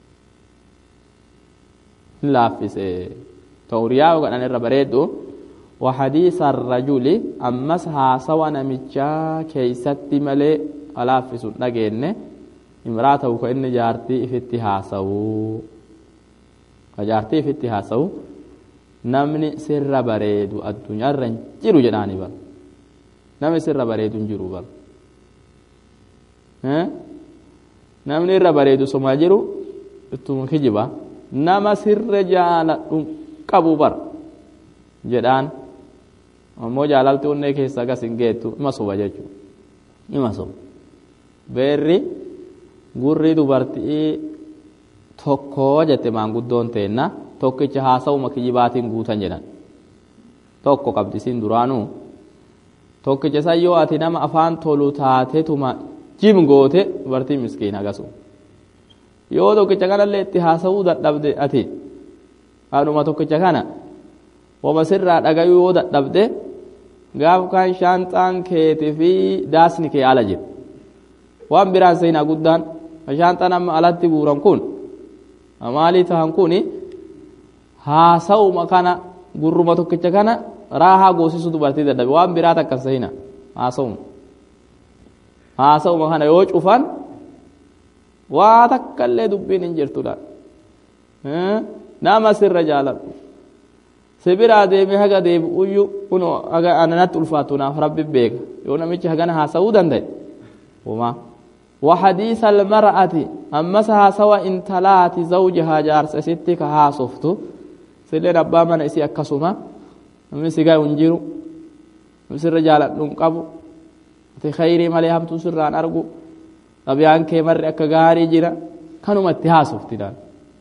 ni laaffise tawriyaa godhan irra bareeddu وحديث الرجل أمس هاسوا نمجا كيست ملي ألافس نجين امراته كأن جارتي في اتهاسو فجارتي في اتهاسو نمني سر بريد الدنيا رنجرو جناني بل نمني سر بريد جرو بل نمني سر بريد سما جرو اتم خجبا نما سر جالا قبو بر جدان ammoo jaalalti onnee keessa gas hin geettu ima soba jechuudha ima soba beerri gurri dubartii tokko jette maanguddoon teenna tokkicha haasa'uma kijibaatiin guutan jedhan tokko qabdisiin duraanuu tokkicha san yoo ati nama afaan tolu taatetuma jim goote dubartii miskiina gasu yoo tokkicha kanallee itti haasa'uu dadhabde ati haadhuma tokkicha kana wama sirraa dhagayuu yoo dadhabde gaaf kan shaanxaan keetii fi daasni kee ala jiru waan biraan seenaa guddaan shaanxaan amma alatti guuran kun maalii tahan kun haasa'uma kana gurruma tokkicha kana raahaa goosisu dubartii dadhabe waan biraa takkan seenaa haasa'uma kana yoo cufan waa takkallee dubbiin hin jirtudha nama sirra jaaladhu سبيرا ديمي هغا ديب اويو كنو اغا انات الفاتونا ربي بيك يونا ميچ هغا هاسو دندي وما وحديث المرأة اما سوا ان تلات زوجها جارس ستك هاسفتو سيل ربا من اسي اكسوما من سيغا انجيرو مسر رجال دون قبو تي خيري مالي هم تسران ارغو ابيان كي مر اك غاري جيرا كانوا متهاسفتي دال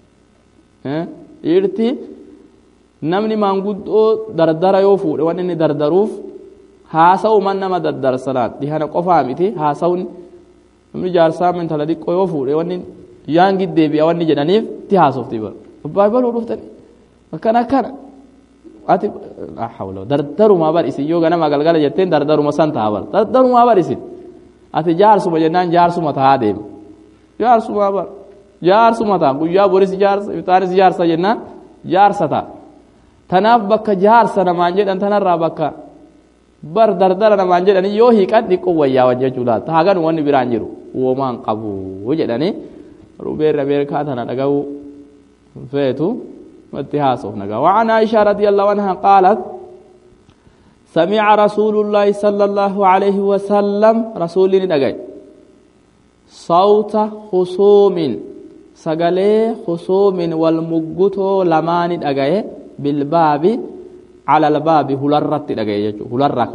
يرتي namni maanguddoo dardara yoo fuudhe waan inni dardaruuf haasa'u man nama dardarsanaan dhihana qofaa miti haasa'uun namni jaarsaa intala xiqqoo yoo fuudhe waan yaan giddeebi'a waan jedhaniif itti haasofti bara abbaa baluu dhuftani akkana akkana ati hawla dardarumaa bar isin yoo ganama galgala jetteen dardaruma san ta'a bar dardarumaa bar isin ati jaarsuma jennaan jaarsuma ta'aa deema jaarsuma bar jaarsuma ta'a guyyaa boris jaarsa ibtaanis jaarsa jennaan jaarsa ta'a tanaaf bakka jaarsa namaan jedhan tanarraa bakka bar dardara namaan jedhani yoo hiiqan dhiqqoo wayyaa jechuudha taagan wanni biraan jiru uumaan qabu jedhani rubeerra beerkaa tana dhaga'uu feetu matti haasoof nagaa وعن عائشة رضي الله عنها قالت سمع رسول الله صلى الله عليه وسلم رسول ندغاي صوت خصوم سغلي خصوم والمغتو لمان دغاي بالباب على الباب هلرت دغاي هلرك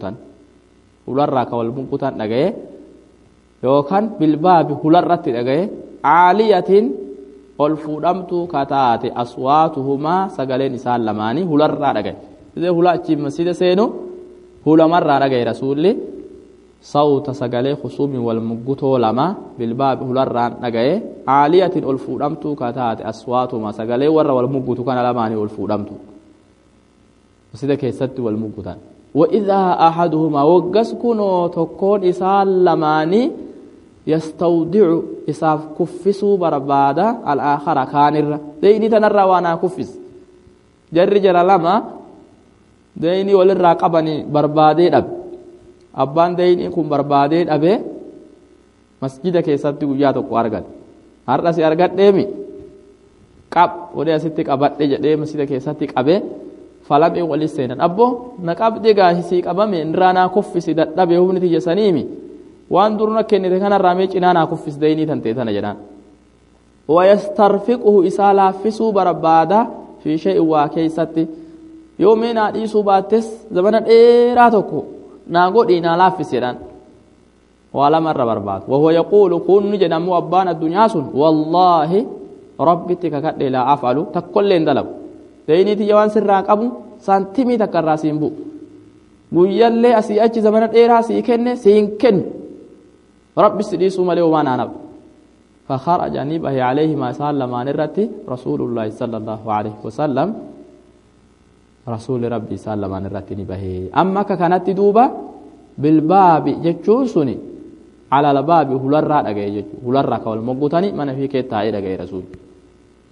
والمغتان دغاي يوكان بالباب هلرت دغاي عالية والفودمت كتات أصواتهما سغلين نساء لماني هلر دغاي إذا هلا أجي مسجد سينو هلا مرة دغاي رسولي صوت سغلي خصوم والمغتو لما بالباب هلر دغاي عالية والفودمت كتات أصواتهما سغلي ور والمغتو كان لماني والفودمت مسجد كيست والمغتان وإذا أحدهما وقسكنو تكون إسال لماني يستودع إساف كفسو بربادا الآخر كانر ديني تنرى وانا كفس جر لما ديني وللراقبني بربادي أب أبان ديني كن بربادي أبي مسجد كيساتي وجاتك وارغد هرسي أرغد ديمي قب ودي أسيتك أباد دي مسجد كيساتي أبي فلم يقول السينان أبو نقب ديغا هسيك أبامي نرانا كفسي دابي هم نتيجة سنيمي وان درنا كنت كان راميج إنانا كفس ديني تنتيتنا جنان ويسترفقه إسالا فسو بربادا في شيء واكيستي يومين آديسو باتس زمانا إيراتوكو ناقو دينا لافس جنان ولا مرة برباد وهو يقول كن جنم أبان الدنيا سن والله ربي تككت لا أفعل تقول لين دلب ديني تيوان سران قبو سانتيمي تكراسين بو guyyalle asii achi zamana dheeraa sii kenne siin kennu rabbi sidhiisuu malee waan aanab فخرج نبه عليه ما سلم عن الرتي رسول الله صلى الله عليه وسلم رسول ربي سلم عن الرتي نبه أما كانت دوبا بالباب جتشوسني على الباب هلرا دغاي هلرا كول مغوتاني من في كتاي دغاي رسول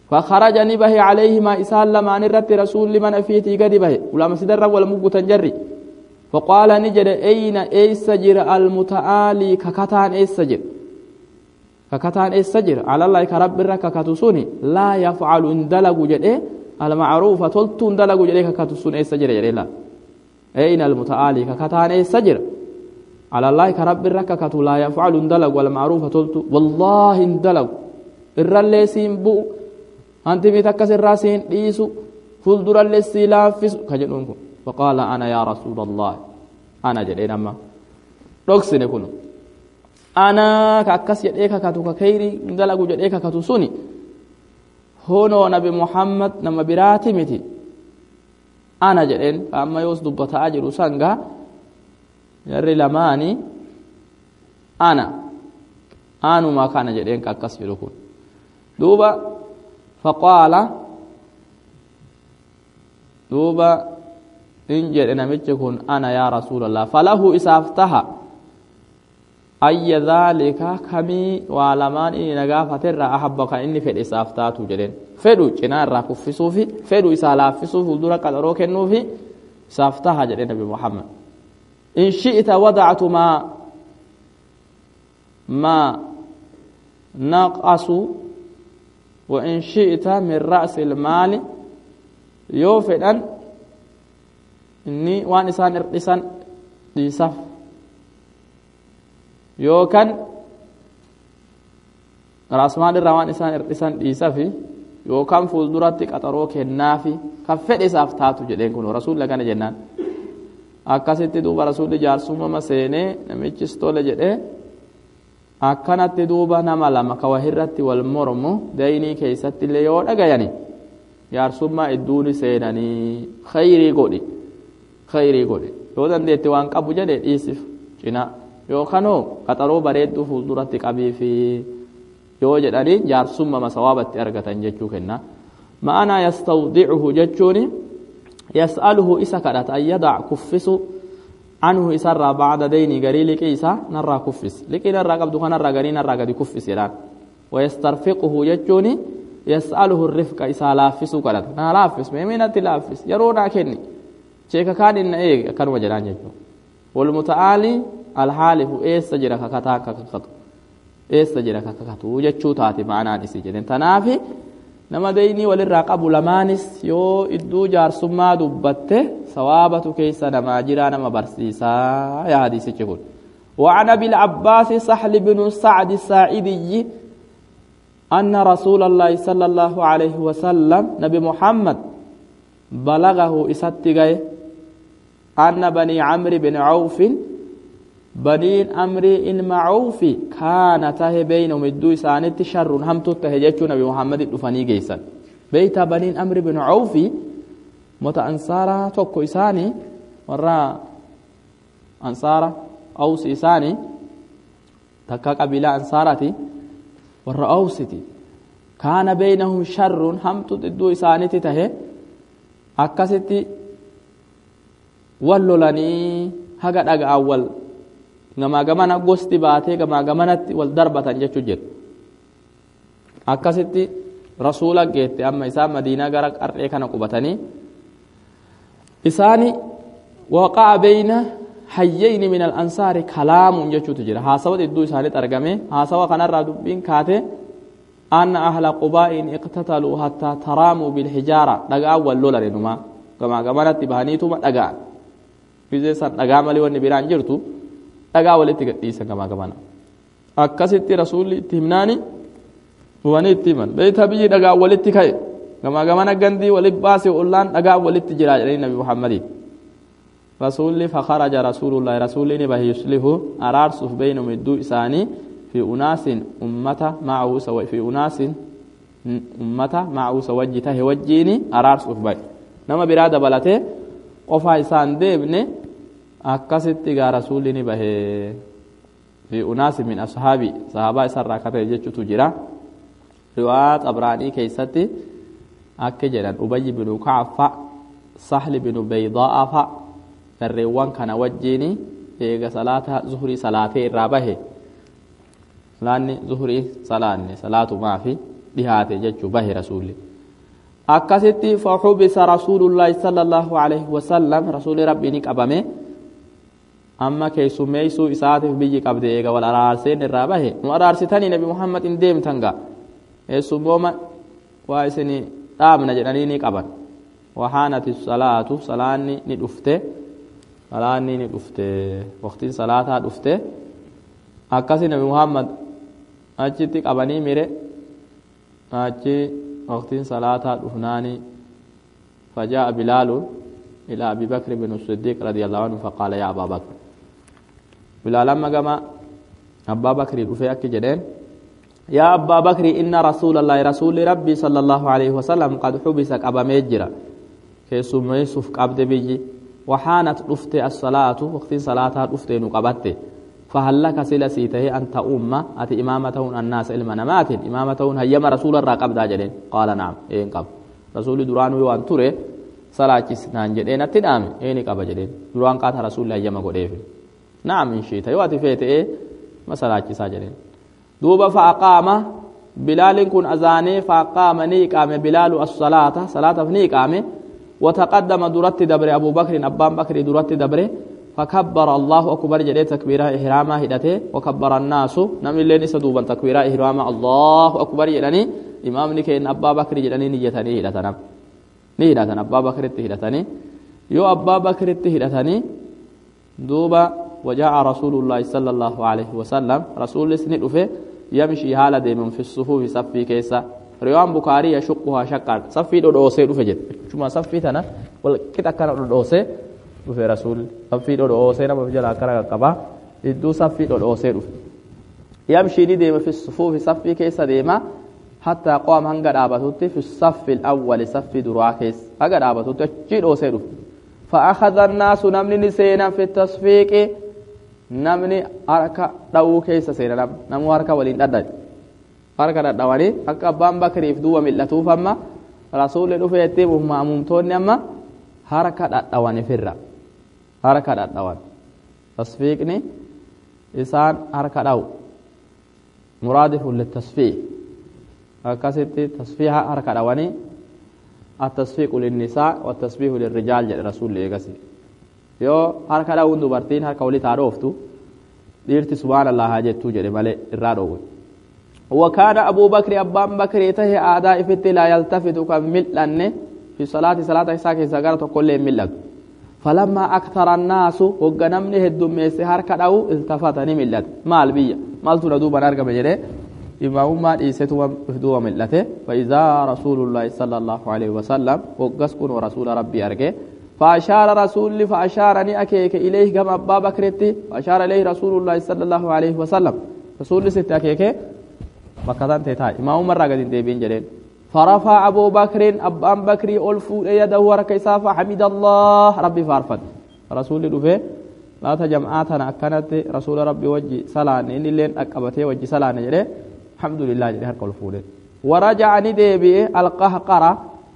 فخرج نبه عليهما إسال لما نرت رسول لمن أفيتي قد به ولما سدر والمق تنجري فقال نجد أين سجر المتعالي ككتان سجر ككتان سجر على الله كرب ككتسوني لا يفعل اندلق جده المعروف تلت اندلق جده ككتسوني سجر جده لا أين المتعالي ككتان سجر على الله كرب ككتو لا يفعل اندلق والمعروف تلت والله اندلق الرلي سينبو أنت بتكس الراسين ديسو فلدر اللي لافس كجنونكم فقال أنا يا رسول الله أنا جدين أما رقصني كله أنا كأكس يديك كاتو كيري ندلقو جديك كاتو سوني هونو نبي محمد نما براتي متي أنا جدين فأما يوس دبتا أجر سنغا يري لماني أنا ما كان جدين كأكس يدوكم دوبا فقال دوبا إن جد نمتكن أنا يا رسول الله فله إسافتها أي ذلك كمي وعلمان إني نقافة الرا أحبك إني في الإسافتات جدين فدو جنار را كفسو في فدو إسالا فسو فلدورا قدروك إنو في إسافتها جدين نبي محمد إن شئت وضعت ما نقص وإن شئت من رأس المال يوفدان إني وان إسان ديساف يوكان رأس مال الروان إسان ديسافي يوكان فولدراتك أتروك النافي كفت إساف تاتو جدين كنو رسول لكان جنان أكاسيت دوبا رسول جارسوما مسيني نميچستول جده akkanatti duuba nama lama kawahirratti wal mormu daynii keessatti illee yoo dhagayani jaarsummaa idduuni seenanii khayrii godhi yoo dandeetti waan qabu jedhe dhiisif cina yookanoo qaxaroo bareedduu fuulduratti qabiifi yoo jedhanii jaarsummaa sawaabatti argatan jechuu kenna ma'anaa yastawdicuhu jechuuni yas'aluhu isa kadhata an yadac kuffisu عنه إسرى بعد ديني غري لكيسا نرى كفس لكي نرى قبض نرى غري نرى قد كفس يلان ويسترفقه يجوني يسأله الرفق إسا لافس قلت نا لافس ميمينة لافس يرونا كني شيكا كان إن إيه كان وجلان يجو والمتعالي الحالف إيه سجرك كتاك كتو إيه سجرك كتو يجو تاتي معنا نسي جدين تنافي نما ديني وللراقب لمانس يو إدو جارسما دبته ثوابة كيسا نما جرا نما برسيسا يا حديث يقول وعن أبي العباس سهل بن سعد الساعدي أن رسول الله صلى الله عليه وسلم نبي محمد بلغه إستغي أن بني عمرو بن عوف بنين أمري إن معوفي كانت بينهم الدو سانت شر هم تتهجتش نبي محمد الدفني جيسا بيت بنين أمري بن عوفي متى أنصارا توكو إساني ورا أنصارا أوس إساني تكا قبيلة أنصارتي ورا أوستي كان بينهم شر هم تدو إساني تتهي أكستي ولولني هقا أقا أول gamaa gamana gosti baatee gamaa gamanatti wal darbatan jechuu jira akkasitti rasuula geette amma isaan madiinaa gara qarree kana qubatanii isaani waqa'a bayna hayyayni min al-ansaari kalaamuun jechuutu jira haasawa iddoo isaanitti argame haasawa kanarraa dubbiin kaate anna ahla qubaa'in iqtataluu hattaa taraamuu bilhijaara dhagaa wal lolaninuma gamaa gamanatti bahaniituma dhagaan bizeessan dhagaa malee wanni biraan jirtu dhagaa walitti gadhiisan gamaa gamana akkasitti rasuulli itti himnaani wani itti himan beeyta biyyi dhagaa walitti ka'e gamaa gamana gandii walitti baase ollaan dhagaa walitti jira jedhanii nabi muhammadii rasuulli fakharaja rasuulullahi rasuulli bahe yuslihu araarsuuf beynum idduu isaanii fi unaasin ummata macahu wajji tahe wajjiini araarsuuf bahe nama biraa dabalatee qofaa isaan deebne akkasitti gaa rasuulli ni bahe fi unaasi min ashaabi sahaabaa isarraa kate jechuutu jira riwaayat abraanii keessatti akka jedhan ubayy bin ka'fa sahli bin baydaa'a darreewwan kana wajjiini eega salaata zuhrii salaatee irraa bahe laanni zuhrii salaanne salaatu maafi dhihaate jechuu bahe rasuulli akkasitti faxubisa rasuulullaahi sallallahu alaihi wasallam rasuuli rabbii ni qabame amma keessummeessuu isaatiif biyyi qabde eega wal araarseen irraa bahe nu araarsitanii nabi muhammad in deemtan gaa keessummooma waa isini dhaabna jedhanii ni qaban wahaanati salaatu salaanni ni dhufte waqtiin salaataa dhufte akkasi nabi muhammad achitti qabanii mire achi waqtiin salaataa dhufnaani fajaa bilaalu ila abi bakr ibn as-siddiq radiyallahu anhu faqala ya aba bakr bilaal amma gama abba bakri dhufe akki jedheen يا أبا بكر إن رسول الله رسول ربي صلى الله عليه وسلم قد حبس قبمي جرا كيسوم يوسف قبض بيجي وحانت رفت الصلاة وقت صلاة رفت نقبت فهل لك سلسيته أنت أمة أتي إمامتهن الناس المنامات إمامتهن هيما رسول الله قبض جلين قال نعم إين قبض رسول دران ويوان توري صلاة جسنان جلين أتنام إين قبض جلين دران قاتل رسول الله هيما قديف نعم إن شئت يواتي فيت إيه ما صلاة جسا جلين دوبا فأقام بلال كن أذاني فأقام نيقام بلال الصلاة صلاة نيقام وتقدم درت دبر أبو بكر أبان بكر درت دبر فكبر الله أكبر جدي تكبيرا إحراما هدته وكبر الناس نمل لين سدوبا تكبيرا إحراما الله أكبر جدني إمام نكين أبا بكر جدني نيتني هدتنا نيتنا أبا بكر هدتني يو أبا بكر هدتني دوبا وجاء رسول الله صلى الله عليه وسلم رسول سنة يمشي حالة ديمن في الصفوف صفي كيسا ريوان بخاري يشقها شقا صفي دوسي دفجت شما صفي تنا والكتا كان دوسي دفه رسول صفي دوسي نما فجلا كرا قبا دو صفي دوسي دف يمشي ديم في الصفوف صفي كيسا ديما حتى قام هنغا دابتوت في الصف الاول صفي دروا كيس هغا دابتوت جي دوسي دف فاخذ الناس نمني سينا في التصفيق namni harka dhawuu keessa seena namu harka waliin dhadhani harka dhadhawani akka abbaan bakriif duuba mil'atuuf amma rasuulli dhufeetti maamumtoonni amma harka dhadhawani firra harka dhadhawan tasfiiqni isaan harka dhawu muraadifun litasfiih akkasitti tasfiiha harka dhawani التصفيق للنساء والتسبيح للرجال جل رسول الله قصي yoo harka dhawuun dubartiin harka walii taadhooftu dhiirti subhaan allah haa jettuu jedhe malee irraa dhoowwe wakaana abuu bakri abbaan bakrii tahe aadaa ifitti laa yaltafitu kan mil'anne fi salaati salaata isaa keessaa gara tokkollee hin mil'atu falammaa aktara annaasu hogga namni heddummeesse harka dhawu iltafata ni mil'ate maal biyya maaltu na duuban argame jedhe imaamummaa dhiisetuma duuba mil'ate faidaa rasuulullaahi sala allaahu alaihi wasallam hoggas kun rasuula rabbii arge فأشار رسول فأشارني أكيك إليه كما أبا بكرتي فأشار إليه رسول الله صلى الله عليه وسلم رسول ست أكيك بكتان تتاي ما هو مرة قد انتبين جلين فرفع أبو بكر أبا بكر ألفو يده وركيسا فحمد الله ربي فارفد رسول الله لا تجمعاتنا أكنت رسول ربي وجي سلان إن اللين أكبته وجي سلان جلين الحمد لله جلين هرق الفول ورجعني ديبي القهقرة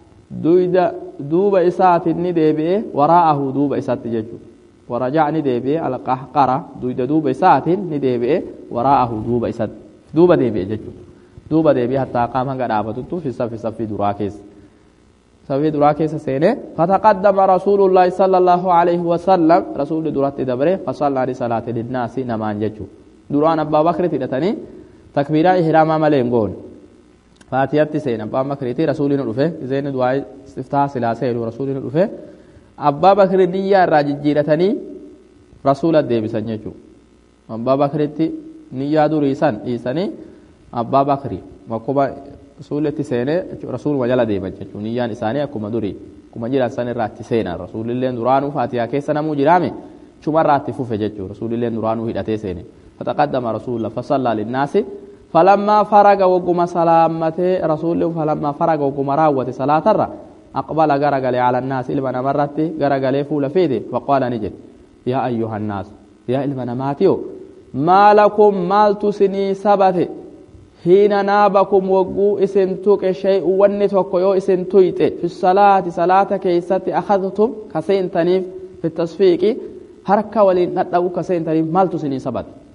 دوب إسات ندبئ وراءه دوب إسات ججو ورجع ندبئ على قهقرة دوب إسات ندبئ وراءه دوب إسات دوب دبئ ججو دوب دبئ حتى قام هنگا دابتو في صف دراكيس صف دراكيس سينه فتقدم رسول الله صلى الله عليه وسلم رسول درات دبره فصلى لصلاة للناس نمان ججو دران أبا بكر تدتني تكبيرا إحرام مليم قول فاتيات سين أبا بكر تي رسولنا رفه زين دعاء استفتاح سلاسة رسولنا رفه أبا بكر نية راججيرتني رسول الدين سنجو أبا بكر تي نية دور إيساني أبا بكر وكما رسول تي سينة رسول وجلا دين جو نية إنساني أكما دوري كما جرا إنسان رات سينة رسول الله نورانو فاتيا كيسنا مجرامي شو مرات فوفه جو رسول الله نورانو هدته سينة فتقدم رسول الله فصلى للناس فلما فرغ وقم سلامته رسول فلما فرغ وقم راوت صلاة الرّ أقبل غرغل على الناس إلمنا مرت غرغل فول فيده وقال نجد يا أيها الناس يا إلمنا ماتيو ما لكم مالت سني سبت حين نابكم وقو اسنتوك شيء ونتوك يو اسنتويت في الصلاة صلاة كيست أخذتم كسين تنيف في التصفيق حركة ولين نتلو كسين تنيف مالت سني سبت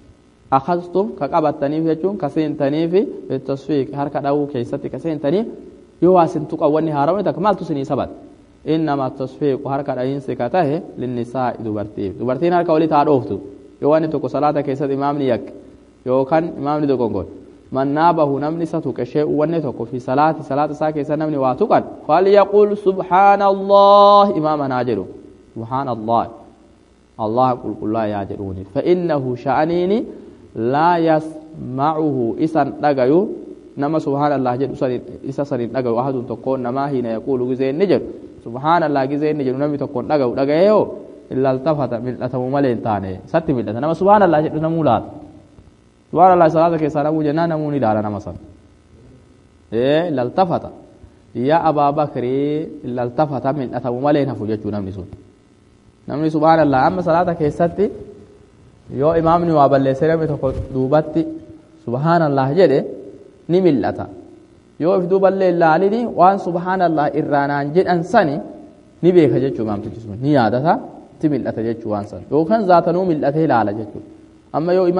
أخذتم كقبتني في جون كسينتني في التصفيق هركة أو كيستي كسينتني يواسن تقواني هارون تكمل تسني سبت إنما التصفيق هركة أين سكته للنساء دوبرتين هركة ولي تعرفتو يواني تقو صلاة كيست إمامني يك يو كان إمامني دقونقول من نابه نمني ستوك شيء ونتوك في صلاة ساكي سنمني واتوكا فليقول سبحان الله إمام ناجر سبحان الله الله قل قل لا ياجروني فإنه شأنيني لا يسمعه إسان دقيو نما سبحان الله جد إسا سرين دقيو أحد تقول نما هنا يقول جزين نجر سبحان الله جزين نجر نمي تقول دقيو إلا التفت من أتممالين تاني ستي من نما سبحان الله جد نمولات سبحان الله صلاة كيسانا وجنا نموني دارا نمسا إلا التفت يا أبا بكر إلا التفت من أتممالين فججو نمني سبحان الله أما صلاة كيستي يو إمامني وابلي سلامي تقول دوباتي سبحان الله جده نملتا يو إفدو بالله الله عليني وان سبحان الله إرانان جد أنساني نبيك جدشو مام تجسون نيادتا تملتا جدشو وانسان يو كان ذاتنو ملتا هلالا جدشو أما يو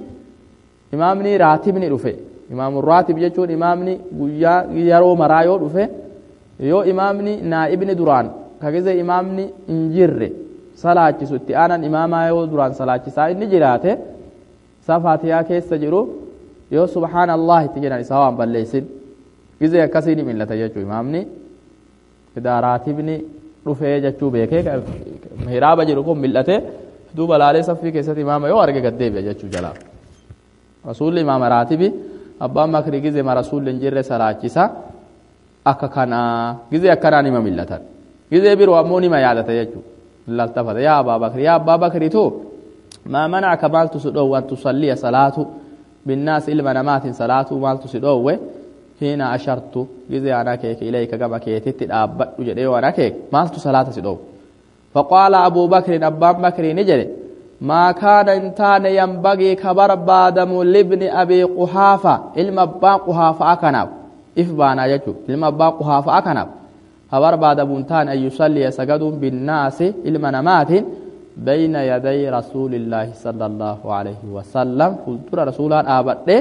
إمامني راتبني رفي إمام الراتب جدشو إمامني يرو مرايو رفي يو إمامني نائبني دران كاكيزي إمامني انجر salaachisu itti aanan imaamaa yoo duraan salaachisaa inni jiraate isaa faatiyaa keessa jiru yoo subhaan allah itti jedhan isaa waan balleessin gizee akkasii ni millata jechuu imaamni idaaraatibni dhufee jechuu beekee mihraaba jiru kun millate duuba laalee saffii keessatti imaama yoo arge gaddeebi'a jechuu jalaa rasuulli imaama raatibi abbaan makrii gizee ma rasuulli hin jirre salaachisa akka kanaa gizee akkanaa nima millatan gizee biroo ammoo nima yaadata jechuu التفت يا أبا بكر تو ما منعك مال تسدو وأن تصلي صلاة بالناس إلما نمات صلاة مال تسدو هنا أشرت جزي أنا كيك إليك كما كيتت الأب وجدي وأنا كيك مال تصلاة تسدو فقال أبو بكر أبا بكر نجري ما كان إنتان ينبغي كبر بادم لابن أبي قحافة إلما أبا قحافة أكناب إفبانا يجو إلما أبا قحافة أكناب خبر بعد بنتان أن يصلي سجد بالناس المنامات بين يدي رسول الله صلى الله عليه وسلم قلت رسول الله أبدا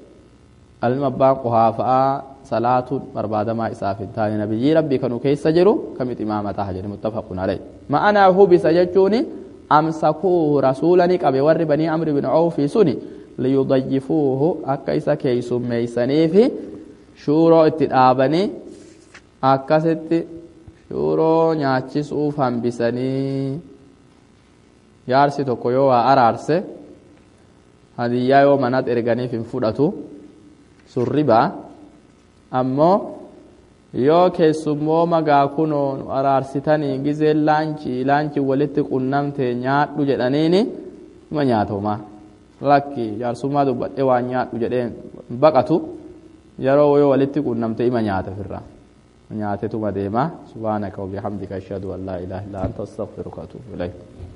المبان قهافا صلاة مرباد ما إساف تاني نبي ربي كانوا كيس سجروا كم إمامة تهجر متفق عليه ما أنا هو بسجدوني أمسكوه رسولني كبي ور بني عمرو بن عوف سني ليضيفوه أكيس كيس ميسني في شورو اتدابني akkasitti shuroo nyaachisuuf hambisanii jaarsi tokko yoo waa araarse hadiyyaa yoo manat erganiif hin fudhatu sun ribaa ammoo yoo keessummoo magaa kunoo araarsitanii gizeen laanchi walitti qunnamte nyaadhu jedhaniini ima nyaatoma lakki jaarsummaa dubbadhe waan nyaadhu jedheen baqatu yeroo yoo walitti qunnamte ima nyaata firraa نياتي تما ديما سبحانك وبحمدك أشهد أن لا إله إلا أنت أستغفرك وأتوب إليك